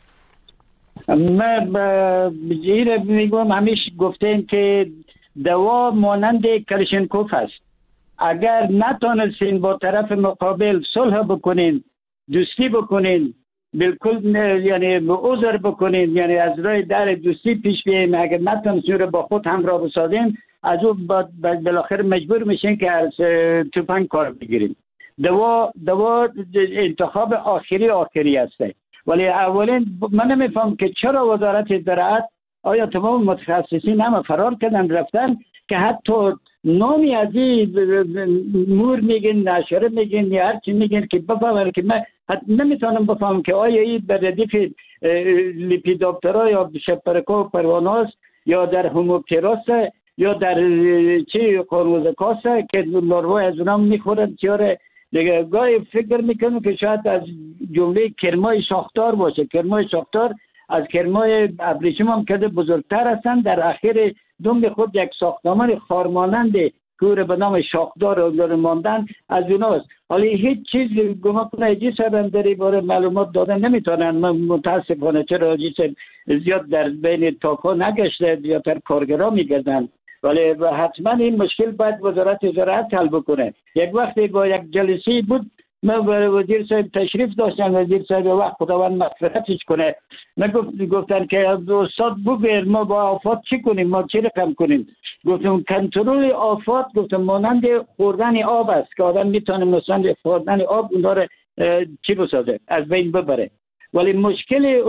من میگم همیشه گفتیم که دوا مانند کلشنکوف است. اگر نتونستین با طرف مقابل صلح بکنین، دوستی بکنین، بالکل یعنی عذر بکنین، یعنی از راه در دوستی پیش بیاین، اگر نتونستین رو با خود همراه بسازین، از اون بالاخره مجبور میشین که از توفنگ کار بگیرین. دوا انتخاب آخری است. ولی اولین من نمیفهم که چرا وزارت زراعت آیا تمام متخصصین هم فرار کردن رفتن که حتی نامی از این مور میگن، نشره میگن یا هر چی میگن که بفهمن که من نمیتونم بفهم که آیا این به ردیف لیپیداپترا یا شپرکا و پرواناست یا در هوموپتراست یا در چی قرمزکاست که لاروای از اونام میخورن چیاره. دیگه گاهی فکر میکنم که شاید از جمله کرمای شاختار باشه. کرمای شاختار از کرمای ابریشم هم که بزرگتر هستند. در اخیر دنبال خود یک ساختمان خارمانند که به نام شاخدار اونجا ماندن از اوناست. حالا هیچ چیز گمان کنه حاجی صاحب در این باره معلومات دادن نمیتونن. من متاسفانه چرا حاجی صاحب زیاد در بین تاکا نگشته، زیادتر کارگرا میگردن. ولی حتما این مشکل باید وزارت زراعت حل بکنه. یک وقتی با یک جلسه بود من با وزیر صاحب تشریف داشتم، وزیر صاحب وقت خداوند مغفرتش کنه گفتن که استاد بگیر ما با آفات چی کنیم، ما چی رقم کنیم. گفتم کنترل آفات گفتم مانند خوردن آب است که آدم میتونه مثلا خوردن آب اون داره چی بسازه، از بین ببره. ولی مشکل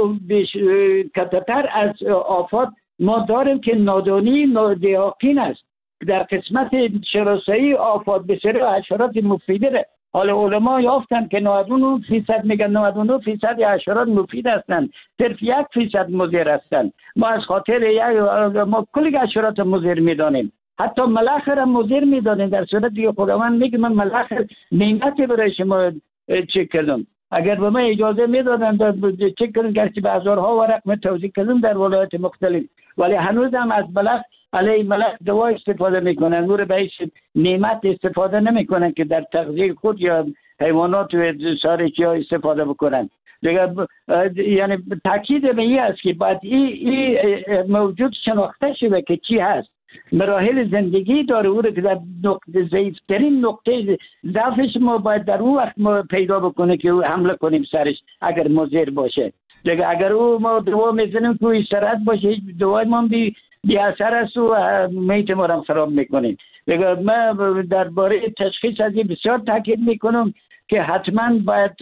کمتر از آفات ما داریم که نادانی نادیاقین است. در قسمت شناسایی آفات بسیاری حشرات مفیده. حالا علما یافتن که 99% میگن 99% حشرات مفید هستند، صرف 1% مضر هستند. ما از خاطر ما کلی حشرات مضر میدانیم، حتی ملخ را مضر میدانیم، در صورتی که خداوند میگه من ملخ نعمت برای شما چک کردم. اگر به من اجازه میدادن چک کردن گرچه به هزارها ورق من توضیح کردم در ولایت مختلف، ولی هنوز هم از ملخ علیه ملخ دوا استفاده میکنن، نور بهش نعمت استفاده نمیکنن که در تغذیه خود یا حیوانات و سارچی ها استفاده بکنن. دیگه یعنی تاکید به این است که باید این موجود شناخته شده که چی هست. مراحل زندگی داره او رو که در ضعیفترین نقطه ضعفش ما باید در اون وقت ما پیدا بکنه که حمله کنیم سرش اگر مضر باشه. دیگه اگر ما دوا میزنیم که استراحت باشه، هیچ دوای ما بی اثر است و میت ما را خراب میکنیم. دیگه من درباره تشخیص از این بسیار تاکید میکنم که حتما باید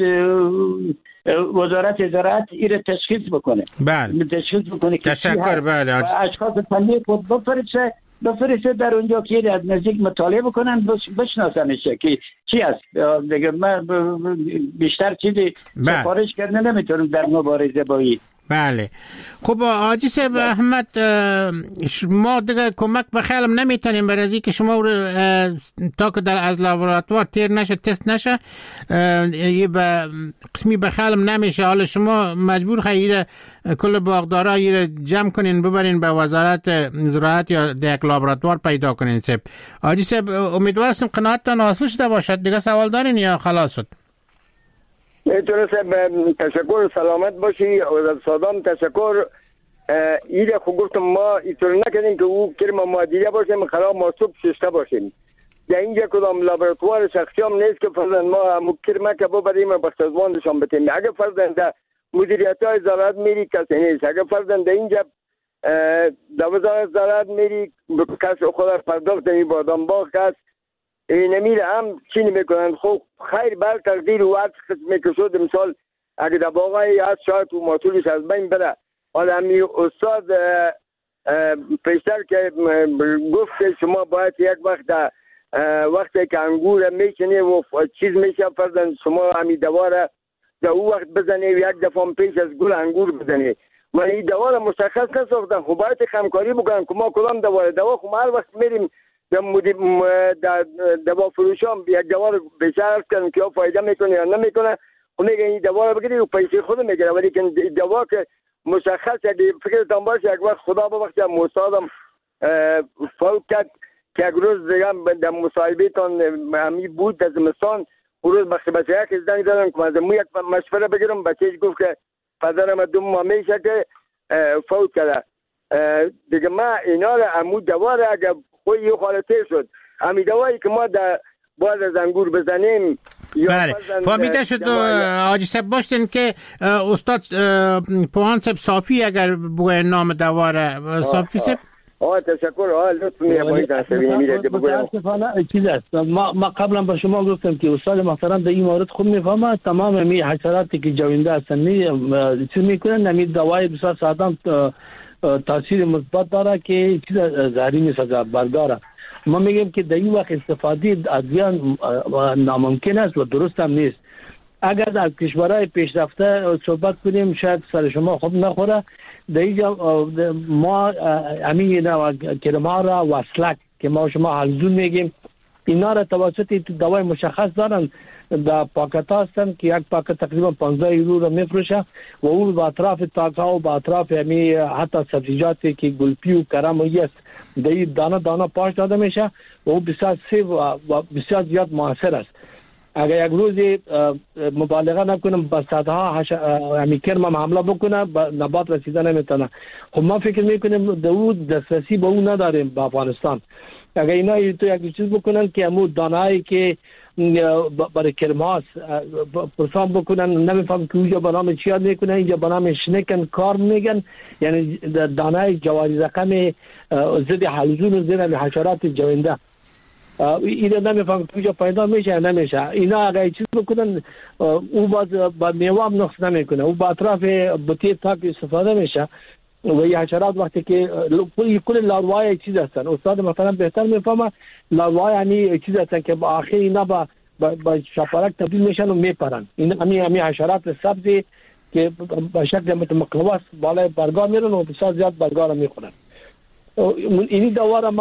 وزارت زراعت این تشخیص بکنه. بله. تشخیص بکنه که تشکر. بله. اشخاص فنی خود بفرسته در اونجا که از نزدیک مطالعه بکنن، بشناسنش که چی است. دیگه من بیشتر چیزی سفارش کردن نمیتونم در مبارزه با این. بله. خب حاجی صاحب احمد، ما دیگه کمک به خیالم نمیتونیم برای از اینکه شما تا که از لابراتوار تیر نشه، تست نشه، یه قسمی به خیالم نمیشه. حالا شما مجبور خیلی کل باغدارا یه جمع کنین ببرین به وزارت زراعت یا یک لابراتوار پیدا کنین. حاجی صاحب امیدوار هستم قناعتتان حاصل شده باشد. دیگه سوال دارین یا خلاص شد؟ تشکر، سلامت باشی. از صادام تشکر. ایده خوب گفتم ما اینطور نکنیم که او کرم معدیه باشیم خراب محسوب ششته باشیم. یا اینجا کدام لابراتوار شخصی هم نیست که فرضاً ما همون کرمه که ببریم و بخشزواندشان بتیم. اگه فرضاً در مدیریت های زراعت میری کسی نیست. اگه فرضاً در اینجا در وزارت زراعت میری کسی خود پرداخت این بادام باغ هست اینمی هم چی نمیکنن. خب خیر بر تقدیر وقت قسمی که شد مثال اگه در باقای از شاید و ماتولش از بین بره. حالا همی استاد پیشتر که گفت که شما باید یک وقت وقتی که انگور میکنه و چیز میشه فرضاً شما همی دواره در او وقت بزنه و یک دفعه پیش از گل انگور بزنه. من این دواره مشخص نساختم. خب باید همکاری بکنم که ما کدام دوا خب هر وقت میریم در دوا فروشان یک دوا رو بیشتر عرض کردم که فایده میکنه یا نمیکنه. خب میگه این دوا رو بگیری و پیسه خود میگیره. ولی که دوا که مشخص اگه فکرتان باشه یک وقت خدا به وقت مستادم فوت کرد که یک روز دیگه در مصاحبه تان همی بود در زمستان اون روز بچه یک زنگ دادم که من یک مشوره بگیرم. بچهش گفت که پدرم 2 ماه میشه که فوت کرده دیگه. ما اینا رو امو دوا رو اگه خود یه خالطه شد همی دوایی که ما در باز از انگور بزنیم. بله فهمیده شد حاجی صاحب باشتین که استاد پوهان صاحب صافی اگر بگوی نام دواره صافی صاحب. تشکر. لطف می‌کنید متاسفانه چیز است. ما قبلا به شما گفتم که استاد محترم در این مورد خوب میفهمه. تمام می حشراتی که جوینده هستن چی میکنن نمی دوای بسیار ساده تاثیر مثبت داره که چیز ظاهری نیست برداره. ما میگیم که در این وقت استفاده از ادویه ناممکن است و درست هم نیست. اگر در کشورهای پیشرفته صحبت کنیم شاید سر شما خوب نخوره. در اینجا ما همین کرما را وصلک که ما شما حلزون میگیم اینا را توسط دوای مشخص دارن در پاکت هستن که یک پاکت تقریبا 15 یورو را میفروشه و اون با اطراف تاکا و با اطراف همی حتی سبزیجاتی که گلپی و کرم و است در دانه دانه پاش داده میشه و اون بسیار سیف و بسیار زیاد موثر است. اگر یک روزی مبالغه نکنم با صدها همی کرم حمله بکنه نبات رسیده نمیتونه. خب ما فکر میکنیم دسترسی به اون نداریم با افغانستان. اگر اینا تو یک چیز بکنن که همون دانه‌ای که برای کرماس پرسان بکنن نمیفهم که اونجا به نام چی یاد میکنن اینجا به نام شنکن کار میگن یعنی دانه جواری رقم ضد حلزون و ضد حشرات جوینده اینا نمیفهم که اونجا پیدا میشه نمیشه. اینا اگر چیز بکنن او با میوه هم نقص نمیکنه او با اطراف بطیب تاک استفاده میشه و یه حشرات وقتی که کل لاروای چیز هستن. استاد مثلا بهتر میفهمه لاروای یعنی چیز هستن که با آخر اینا با شفرک تبدیل میشن و میپرن. این همی حشرات سبزی که به شکل متمقواس بالای برگا میرن و بسیار زیاد برگا را میخورن. اینی دواره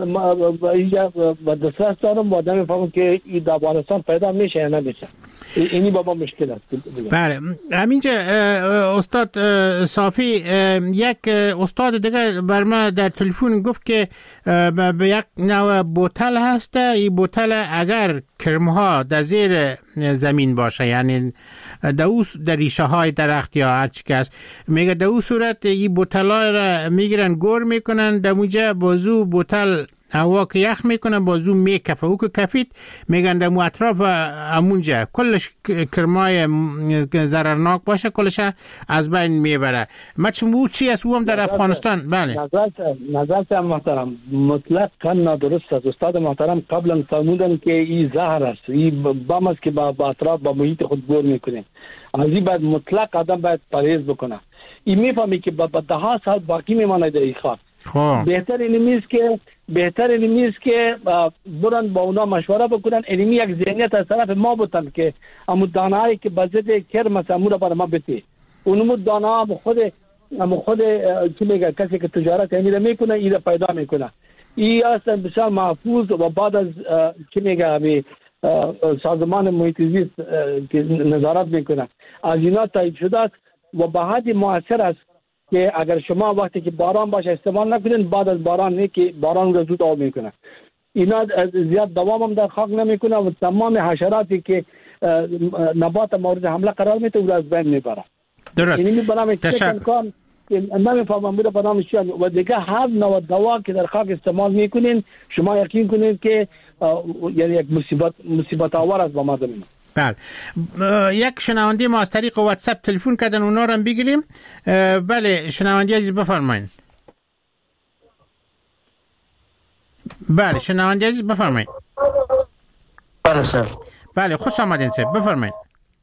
ما اینجا با دسترس دارم و آدم میفهمم که این در افغانستان پیدا میشه یا نمیشه. اینی بابا مشکل است. بله همینجا استاد صافی یک استاد دیگه بر ما در تلفن گفت که به یک نوع بوتل هست. این بوتل اگر کرمها در زیر زمین باشه یعنی در ریشه های درخت یا هر چی که است میگه در اون صورت این بوتل ها را میگیرن گور میکنن در موجه بازو بوتل هوا که یخ میکنن بازو میکفه او که کفید میگن در اطراف همونجا کلش کرمای ضررناک باشه کلش از بین میبره. مچمو چی است او هم در افغانستان؟ بله نظرت محترم مطلق نادرست است. استاد محترم قبلا فرمودن که این زهر است این بم است که با اطراف با محیط خود گور میکنه. از این بعد مطلق آدم باید پرهیز بکنه. این میفهمی که با 10 سال باقی میمانه در این خاک. بهتر این نیست که برن با اونا مشوره بکنن. اینمی یک ذهنیت از طرف ما بودن که امو دانه‌ای که بزده کرم است امو را برای ما بده اونمو دانه خود چی میگه کسی که تجارت امیر میکنه این پیدا میکنه. این اصلا بسیار محفوظ و بعد از چی میگه سازمان محیط زیست که نظارت میکنه از اینا تایید شده است و به حدی موثر است که اگر شما وقتی که باران باشه استعمال نکنین بعد از باران نه که باران رو زود آب میکنه. اینا زیاد دوام هم در خاک نمیکنه و تمام حشراتی که نبات مورد حمله قرار میده او از بین میبره. درست. یعنی برنامه کن نمیفهمم میره برنامه چی و دیگه هر نوع دوا که در خاک استعمال میکنین شما یقین کنین که یعنی یک مصیبت آور است با ما زمین. بله یک شنونده ما از طریق واتساپ تلفن کردن اونا رو هم بگیریم. بله شنونده عزیز بفرمایید. بله شنونده عزیز بفرمایید. بله سر. بله خوش آمدین سر، بفرمایید.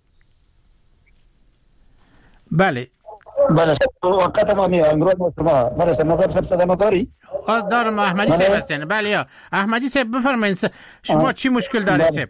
بله وقت ما می امروز شما بله سر نظر سر صدا داری؟ از دارم احمدی صاحب هستین. بله یا احمدی صاحب بفرمایید شما چی مشکل دارید صاحب؟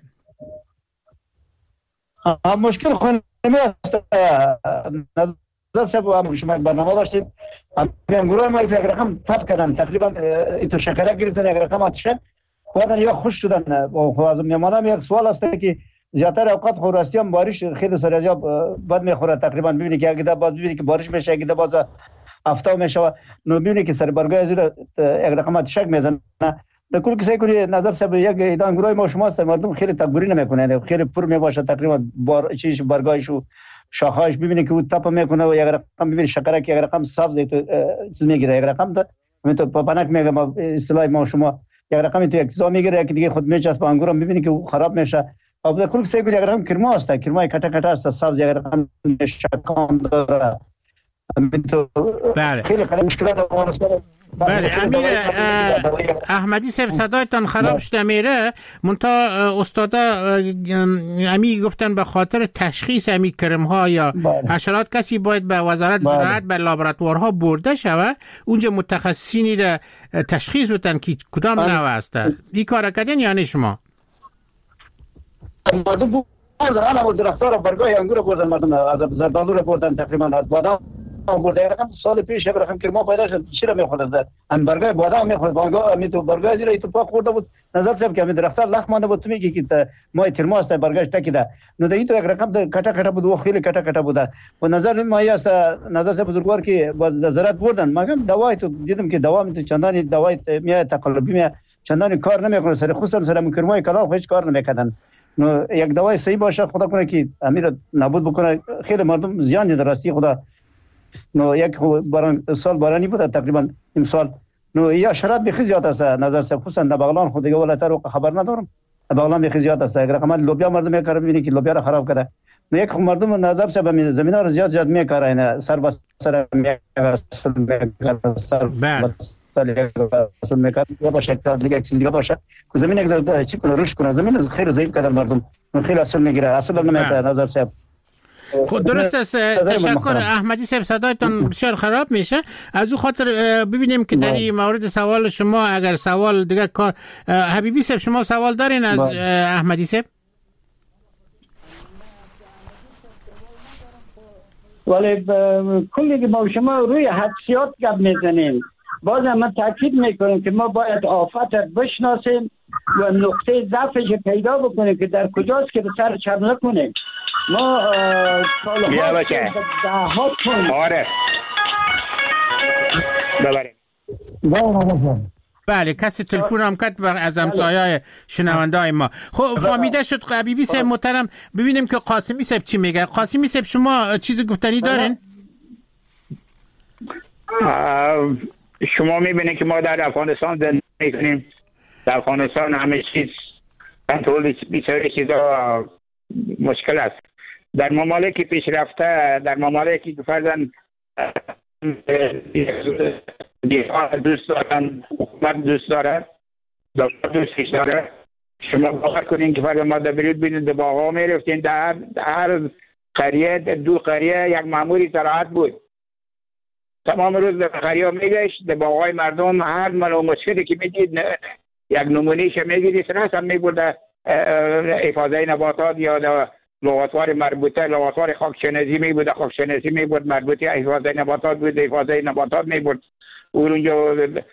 مشکل خود نمیست. نظر صاحب شما برنامه داشتیم. گروه ما یک رقم ثبت کردن تقریبا ایتو شکره گرفتن، یک رقم آتشه بعدن یا خوش شدن. و از میمانم یک سوال است که زیادتر اوقات خورستی هم بارش خیلی سریع بد میخوره. تقریبا ببینید که اگه باز ببینید که بارش میشه، اگه باز هفته میشه، نو ببینید که سر برگای زیر یک رقم آتشک میزنه. در کل کسی که نظر صاحب یک ایدان گروه ما شما است، مردم خیلی تکبری نمیکنه، خیلی پر میباشه. تقریبا چیش برگایش و شاخه‌اش ببینید که او تاپ میکنه و یک رقم ببینید شکره که یک رقم سبز تو چیز میگیره، یک رقم تو پاپنک میگه ما اصطلاح ما شما یک رقم تو یک زا میگیره، یک دیگه خود میچسبه انگور هم ببینید که خراب میشه. اب در کل سه یک رقم کرما است، کرما کټه کټه است، سبز یک رقم شکام داره. بله خیلی مشکلات افغانستان. بله امیر احمدی صاحب صدایتان خراب شده میره. منتها استادا امی گفتن به خاطر تشخیص امی کرم ها یا حشرات کسی باید به وزارت زراعت به لابراتوارها برده شوه، اونجا متخصصینی را تشخیص بدن که کدام نوع است. این کار کردین یا نه شما؟ مردم بردن اما درختار برگای انگور بردن، مردم از زردالو رو بردن، تقریبا از بادام برده. رقم سال پیش رقم کرما پیدا شد چی را میخورد؟ هم برگای بادام میخورد، بانگا می تو برگای زیر تو پاک خورده بود. نظر صاحب که درختار لخ مانده بود، تو میگی که ما کرما است برگاش تکیده. نو دیگه تو یک رقم کټه کټه بود و خیلی کټه کټه بود. و نظر ما است نظر صاحب بزرگوار که باز زراعت بردن، مگم دوای تو دیدم که دوا می چندانی دوای می تقلبی می چندانی کار نمیکنه، سر خصوصا سر کرمای کلام هیچ کار نمیکردن. نو یک دوای صحیح باشه خدا کنه که امیر نابود بکنه. خیلی مردم زیان دید راستی خدا. نو یک سال بارانی بود تقریبا امسال. نو یا شرط بخی زیاد است نظر صاحب، خصوصا در بغلان خود دیگه ولاتر رو خبر ندارم. بغلان بخی زیاد است، یک رقم لوبیا مردم میکاره، ببینید که لوبیا رو خراب کرده. نو یک مردم نظر صاحب زمینا رو زیاد میکاره، اینا سر بس سر میکاره اصل میکرد یا باشه دیگه چیز دیگه باشه که زمین اگر چی کنه روش کنه، زمین خیلی ضعیف کردن مردم، خیلی اصل میگیره، اصل نمیشه نظر صاحب. خب درست است. تشکر احمدی صاحب، صدایتان بسیار خراب میشه. از او خاطر ببینیم که در این مورد سوال شما اگر سوال دیگه حبیبی صاحب شما سوال دارین از احمدی صاحب؟ ولی کلی که با شما روی حدسیات گپ میزنیم. باز ما تاکید میکنیم که ما باید آفت بشناسیم و نقطه ضعفش پیدا بکنیم که در کجاست که به سر چپ نکنیم. ما سالها دهها کنیم. آره ببریم. بله کسی تلفن هم کرد از همسایه‌های شنونده‌های ما. خب فهمیده شد. حبیبی صاحب محترم ببینیم که قاسمی صاحب چی میگه. قاسمی صاحب شما چیز گفتنی دارین؟ شما میبینید که ما در افغانستان زندگی میکنیم. در افغانستان همه چیز کنترل بیشتر چیزا مشکل است. در ممالکی پیشرفته، در ممالکی که فرضاً دوست دارن، حکومت دوست داره، دولت دوستش داره، شما باور کنین که فرضاً ما در برید بینید در باغا میرفتین، در هر قریه دو قریه یک ماموری زراعت بود. تمام روز در قریه میگشت، در باغای مردم هر منو مشکلی که میدید یک نمونهش میگیری سرس هم میبرده حفاظه نباتات یا لغاتوار مربوطه، لغاتوار خاکشناسی میبود، خاکشناسی میبود، مربوطه حفاظه نباتات بود، حفاظه نباتات میبود. اونجا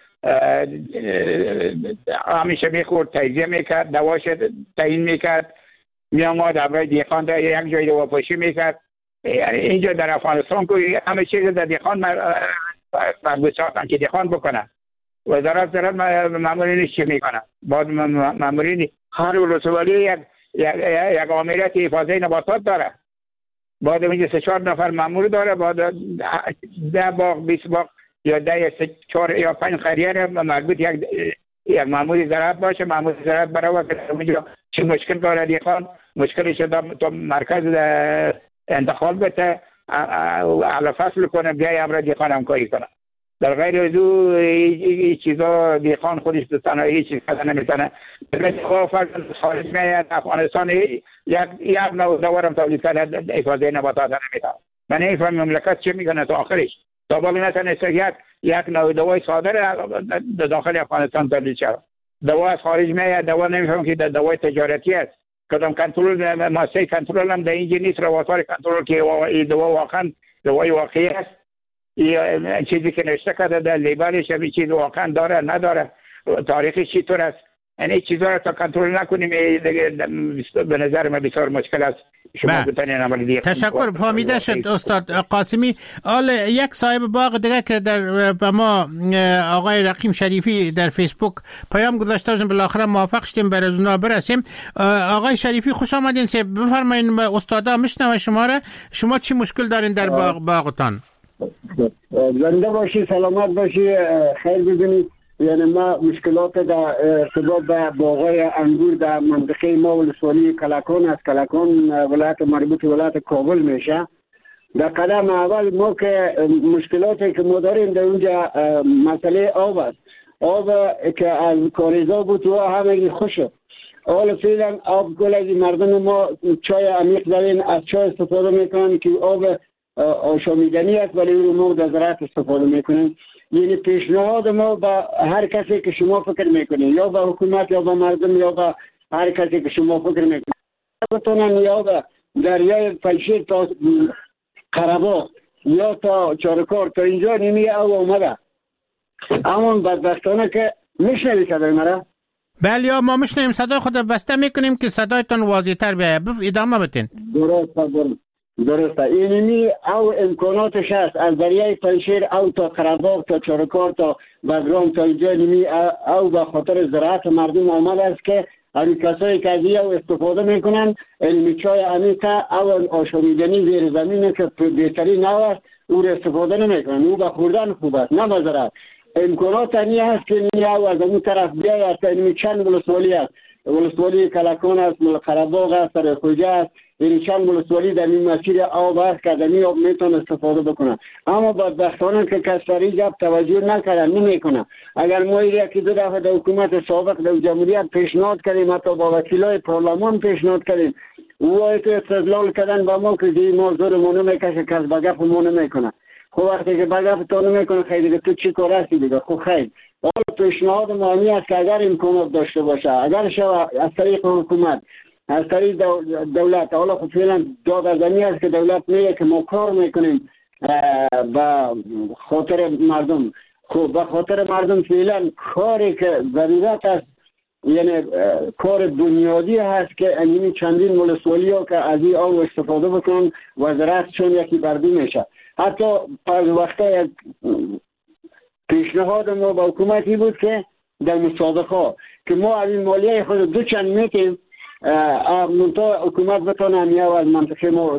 همیشه میخورد، تجزیه میکرد، دواش تعیین میکرد، میامد برای دیخان در یک جای دواپاشی میکرد. اینجا در افغانستان که همه چیز در دیخان مربوط ساختن که دیخان بکنن. وزارت زراعت مامورینش چی میکنن؟ بعد مامورین هر ولسوالی یک آمریت حفاظه نباتات داره. بعد اینجا 3-4 نفر مامور داره، بعد 10 باغ 20 باغ یا 10 4 یا 5 قریه مربوط یک مامور زراعت باشه. مامور زراعت برای اینجا چه مشکل داره دیخان، مشکلش تا مرکز انتقال بده، على فصل کنه، بیای امر دیخان همکاری کنه. در غیر از این چیزا دیخان خودش به صنایع چیز کردن نمیتونه. مثلا فرض خارج میاد افغانستان یک نوع دوارم تولید کرده افاده نباتات نمیتونه. من نمیفهم مملکت چه میکنه تا آخرش. تا بالا نتونه یک نوع دوای ساده در داخل افغانستان تولید شود. دوا از خارج میاد، دوا نمیفهم که دوای تجارتی است. کدام کنترل ماسه کنترل هم در اینجا نیست، رواسار کنترل که این دوا واقعا دوای واقعی است. این چیزی که نوشته کرده در لیبلش این چیز واقعا داره نداره، تاریخش چطور است، یعنی چیزا رو تا کنترل نکنیم به نظر من بسیار مشکل است. شما بتونین عمل دیگه. تشکر. فهمیده شد استاد قاسمی. حالا یک صاحب باغ دیگه که در به ما آقای رقیم شریفی در فیسبوک پیام گذاشته، بالاخره موافق شدیم بر از اونها برسیم. آقای شریفی خوش آمدین. بفرمایید استادا میشنوه شما را. شما چی مشکل دارین در باغتان؟ زنده باشی، سلامت باشی، خیر ببینید. یعنی ما مشکلات در ارتباط با باغای انگور در منطقه ما ولسوالی کلکان است. کلکان ولایت مربوط ولایت کابل میشه. در قدم اول ما که مشکلاتی که ما داریم در اونجا مسئله آب است. آب که از کاریزا بود و همه خوشه. حالا فعلا آب گل مردم ما چای عمیق دارین، از چای استفاده میکنن که آب آشامیدنی است، ولی اون ما در زراعت استفاده میکنن. یعنی پیشنهاد ما با هر کسی که شما فکر میکنید، یا با حکومت یا با مردم یا با هر کسی که شما فکر میکنید، بتونن یا با دریای پنجشیر تا قره‌باغ یا تا چارکار تا اینجا نیمی او اومده. اما بدبختانه که میشنوید صدای مرا؟ بله ما میشنویم. صدای خود بسته میکنیم که صدایتان واضح تر بیاید. ادامه بدین. درسته. اینمی او امکاناتش هست از دریای پنجشیر او تا قره‌باغ تا چارکار تا بگرام تا اینجا نیمی او به خاطر زراعت مردم آمده است که این کسایی که از او استفاده میکنن علمی چای عمیقه او آشامیدنی زیر زمینه که بهترین نوع است او را استفاده نمیکنن. او به خوردن خوب است نه به زراعت. امکانات انی هست که نی او از اون طرف بیاید. اینمی چند ولسوالی است، ولسوالی کلکان است، قره‌باغ است، سرخوجه است. این چند ولسوالی در این مسیر آب است که در این آب میتون استفاده بکنن. اما بدبختانه که کس در این جب توجه نکردن نمیکنن. اگر ما یکی دو دفعه در حکومت سابق در جمهوریت پیشنهاد کردیم، حتی با وکیلای پارلمان پیشنهاد کردیم، او که استدلال کردن با ما که این موضوع ما نمیکشه، کس به گپ ما نمیکنه. خب وقتی که به گپ تو نمیکنه خیلی دیگه تو چی کار هستی دیگه؟ خب خیلی حالا پیشنهاد مهمی است که اگر امکانات داشته باشه، اگر شما از طریق حکومت از طریق دولت، حالا خب فعلا دادرزنی است که دولت میگه که ما کار میکنیم به خاطر مردم. خب به خاطر مردم فعلا کاری که ضرورت است، یعنی کار بنیادی هست که این چندین ولسوالی ها که از این آب استفاده بکنن و زراعتشون یکی بردی میشه. حتی از وقتا پیشنهاد ما با حکومتی بود که در مسابقه که ما از این مالیه خود دو چند میتیم منطقه حکومت بتانه همیا از منطقه ما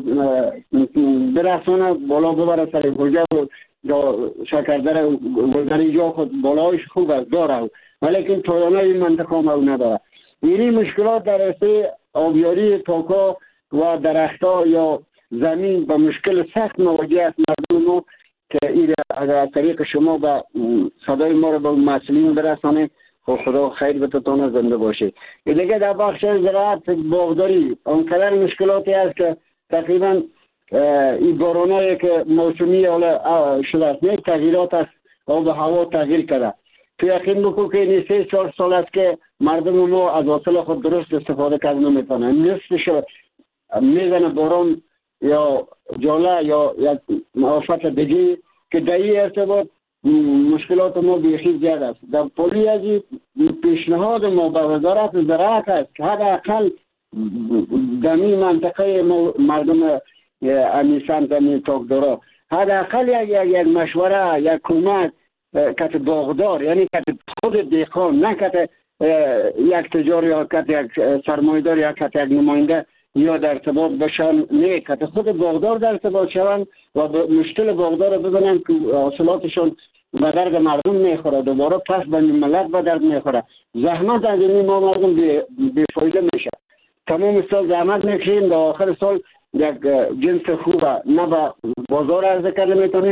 برسانه بالا ببره سر گلگه یا شکردر گلگری جا خود بالایش خوب است داره، ولیکن پایانه این منطقه ما نداره. این مشکلات در راسته آبیاری تاکا و درختها یا زمین با مشکل سخت مواجه است مردم ما که این اگر طریق شما با صدای ما رو به مسئولین برسانه خدا خیر بتونه زنده باشه. دیگه در بخش زراعت باغداری اونقدر مشکلاتی هست که تقریبا این بارانایی که موسمی حالا شده است، یک تغییرات است، آب و هوا تغییر کرده. تو یقین بکن که این 3-4 سال است که مردم ما از وسایل خود درست استفاده کردن نمیتونن. نصفش میزنه باران یا جاله یا یک آفت دیگه که در این ارتباط مشکلات ما بیخی زیاد است. در پولی از پیشنهاد ما به وزارت زراعت است که حداقل در این منطقه مردم امیسان زمین تاکدارا حداقل یک مشوره یک کمک کت باغدار، یعنی کت خود دیخان، نه کت یک تجار یا کت یک سرمایدار یا کت یک نماینده یا در ارتباط بشن، نه کت خود باغدار در ارتباط شون و مشکل باغدار ببینن که حاصلاتشون به درد مردم میخوره، دوباره پس به ملت به درد میخوره. زحمت از این ما مردم بیفایده میشه. تمام سال زحمت میکشیم، در آخر سال یک جنس خوب نه به بازار عرضه کرده میتونیم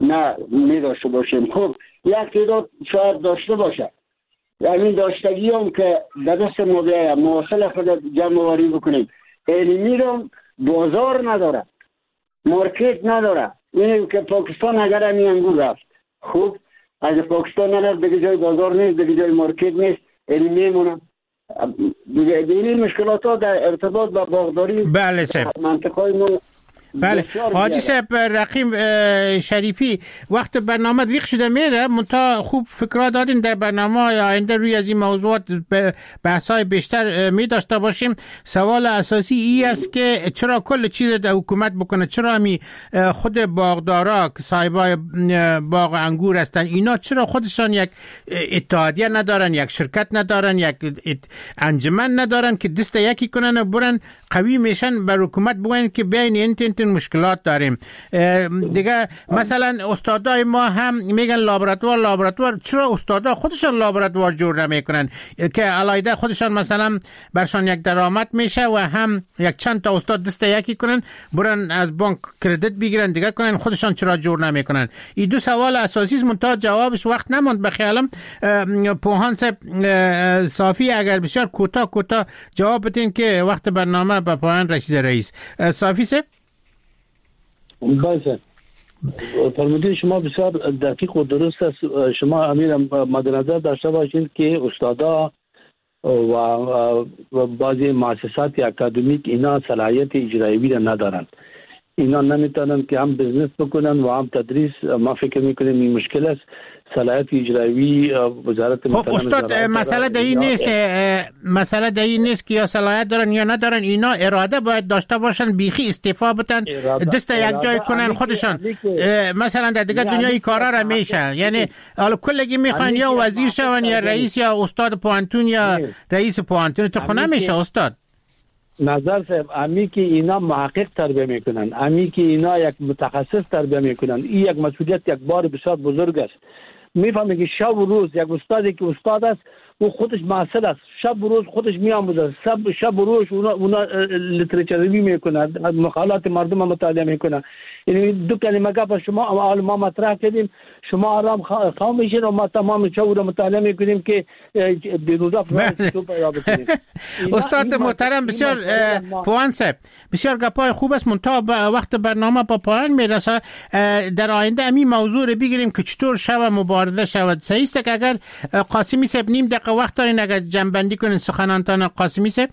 نه می داشته باشیم. خب یک تعداد شاید داشته باشه، یعنی داشتگی هم که در دست ما بیاید مواصل خود جمع آوری بکنیم. علمی رو بازار نداره، مارکت نداره. یعنی که پاکستان اگر همین انگور رفت، خب از پاکستان نرفت دیگه جای بازار نیست، دیگه جای مارکت نیست، علمی مونه دیگه. این مشکلات ها در ارتباط با باغداری بله سر منطقه ما. بله حاجی صاحب رقیم شریفی، وقت برنامه ویق شده میره، منتها خوب فکرها دادین در برنامه آینده روی از این موضوعات بحثای بیشتر می داشته باشیم. سوال اساسی ای است که چرا کل چیز در حکومت بکنه؟ چرا همی خود باغدارا صاحبای باغ انگور هستن، اینا چرا خودشان یک اتحادیه ندارن، یک شرکت ندارن، یک انجمن ندارن که دست یکی کنن و برن قوی میشن بر حکومت بگن که بیاین این مشکلات داریم دیگه. مثلا استادای ما هم میگن لابراتوار، چرا استادا خودشان لابراتوار جور نمیکنن که علایده خودشان مثلا برشان یک درآمد میشه و هم یک چند تا استاد دست یکی کنن برن از بانک کردیت بگیرن دیگه کنن، خودشان چرا جور نمیکنن؟ این دو سوال اساسی است، منتها جوابش وقت نموند. به خیالم پوهان صاحب صافی اگر بسیار کوتاه جواب بدین که وقت برنامه به پایان رسیده. رئیس صافی صاحب. باشه، فرمودید شما بسیار دقیق و درست است. شما امیر مد نظر داشته باشید که استادا و بعضی مؤسسات اکادمیک اینا صلاحیت اجرایی را ندارند. اینا نمیتونن که هم بزنس بکنن و هم تدریس. ما فکر میکنیم این مشکل است. صلاحیت اجرایی وزارت خب استاد مسئله در این نیست که یا صلاحیت دارن یا ندارن، اینا اراده باید داشته باشن، بیخی استعفا بدن، دست یک جای کنن خودشان. مثلا در دیگه دنیای کارا را میشه، یعنی حالا کلگی میخوان یا وزیر شون یا رئیس یا استاد پوانتون یا رئیس پوانتون، تو خونه میشه استاد. نظر صاحب امی که اینا محقق تربیه میکنن، امی که اینا یک متخصص تربیه میکنن، این یک مسئولیت یک بار بسیار بزرگ است. میفهمه که شب و روز یک استادی که استاد است و خودش معاصر است، شب و روز خودش میآموزه، شب و روز اونا لیترچروی میکنه، مقالات مردم مطالعه میکنه. یعنی دو کلمه گپ شما ما مطرح کردیم، شما آرام خام میشین و ما تمام شب رو مطالعه میکنیم که دیروزا استاد محترم بسیار پوان صاحب بسیار گپای خوب است، منتها وقت برنامه با پایان میرسه. در آینده همین موضوع رو بگیریم که چطور شب مبارزه شود. صحیح است که اگر قاسمی صاحب نیم دقیقه وقت دارین اگر جنبندی کنین سخنانتان قاسمی صاحب.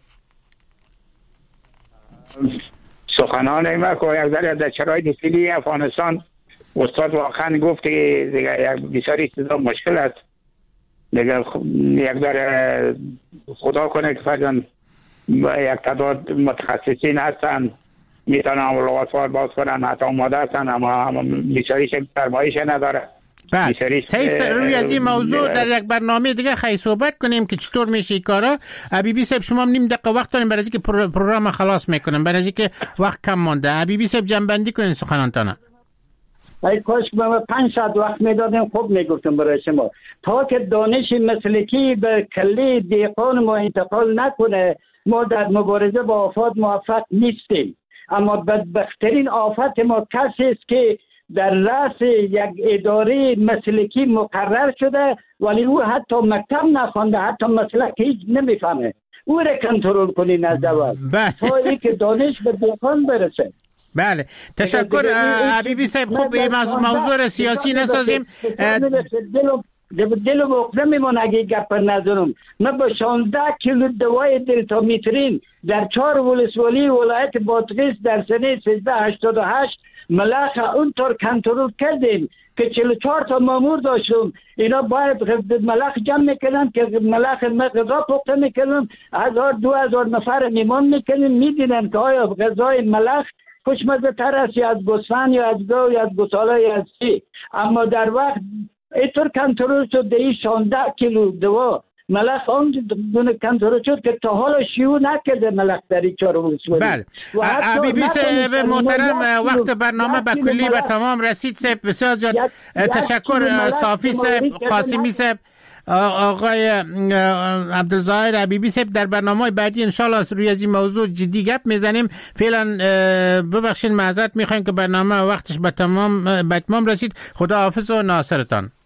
سخنان ما که در شرایط فعلی افغانستان استاد واقعا گفت که دیگه بسیاری چیزا مشکل است دیگه. یک داره خدا کنه که فرضاً یک تعداد متخصصین هستن میتونن لابراتوار باز کنن، حتی آماده هستن، اما بسیاریش فرمایش نداره. بله سعی روی از این موضوع در یک برنامه دیگه خیلی صحبت کنیم که چطور میشه این کارا. حبیبی صاحب شما نیم دقیقه وقت دارین برای اینکه پروگرام خلاص میکنم، برای اینکه وقت کم مونده. حبیبی صاحب جنبندی کنین سخنانتان. ای کاش ما 5 ساعت وقت میدادیم خوب میگفتم برای شما. تا که دانش مسلکی به کلی دیقان ما انتقال نکنه ما در مبارزه با آفات موفق نیستیم. اما بدبخترین آفت ما کسی است که در رأس یک اداره مسلکی مقرر شده ولی او حتی مکتب نخوانده، حتی مسلک هیچ نمیفهمه. او را کنترل کنین از اول تا اینکه دانش به دیقان برسه. بله تشکر حبیبی صاحب. خوب موضوع سیاسی نسازیم. دل و مقدم میمون اگه گپ نظرم. من با 16 کیلو دوای دلتامیترین در 4 ولسوالی ولایت بادغیس در سنه 1388 ملخ اونطور کنترل کردیم که 44 تا مامور داشتم. اینا باید ملخ جمع میکنن که ملخ غذا پخته میکنن، 1000-2000 نفر میمان میکنن، میدینن که آیا غذای ملخ خوشمزه تر است یا از گوسفند یا از گاو یا از گوساله یا از چی. اما در وقت اینطور کنترل شد در 16 کیلو دوا ملخ اون دونه کنترل شد که تا حالا شیوع نکرده ملخ در این 4 ولسوالی. بله حبیبی صاحب محترم وقت برنامه به کلی به تمام رسید. صاحب بسیار تشکر. صافی صاحب، قاسمی صاحب، آقای عبدالظاهر حبیبی صاحب در برنامه بعدی انشالله روی از این موضوع جدی گپ میزنیم. فعلا ببخشید معذرت میخوایم که برنامه وقتش به تمام رسید. خدا حافظ و ناصرتان.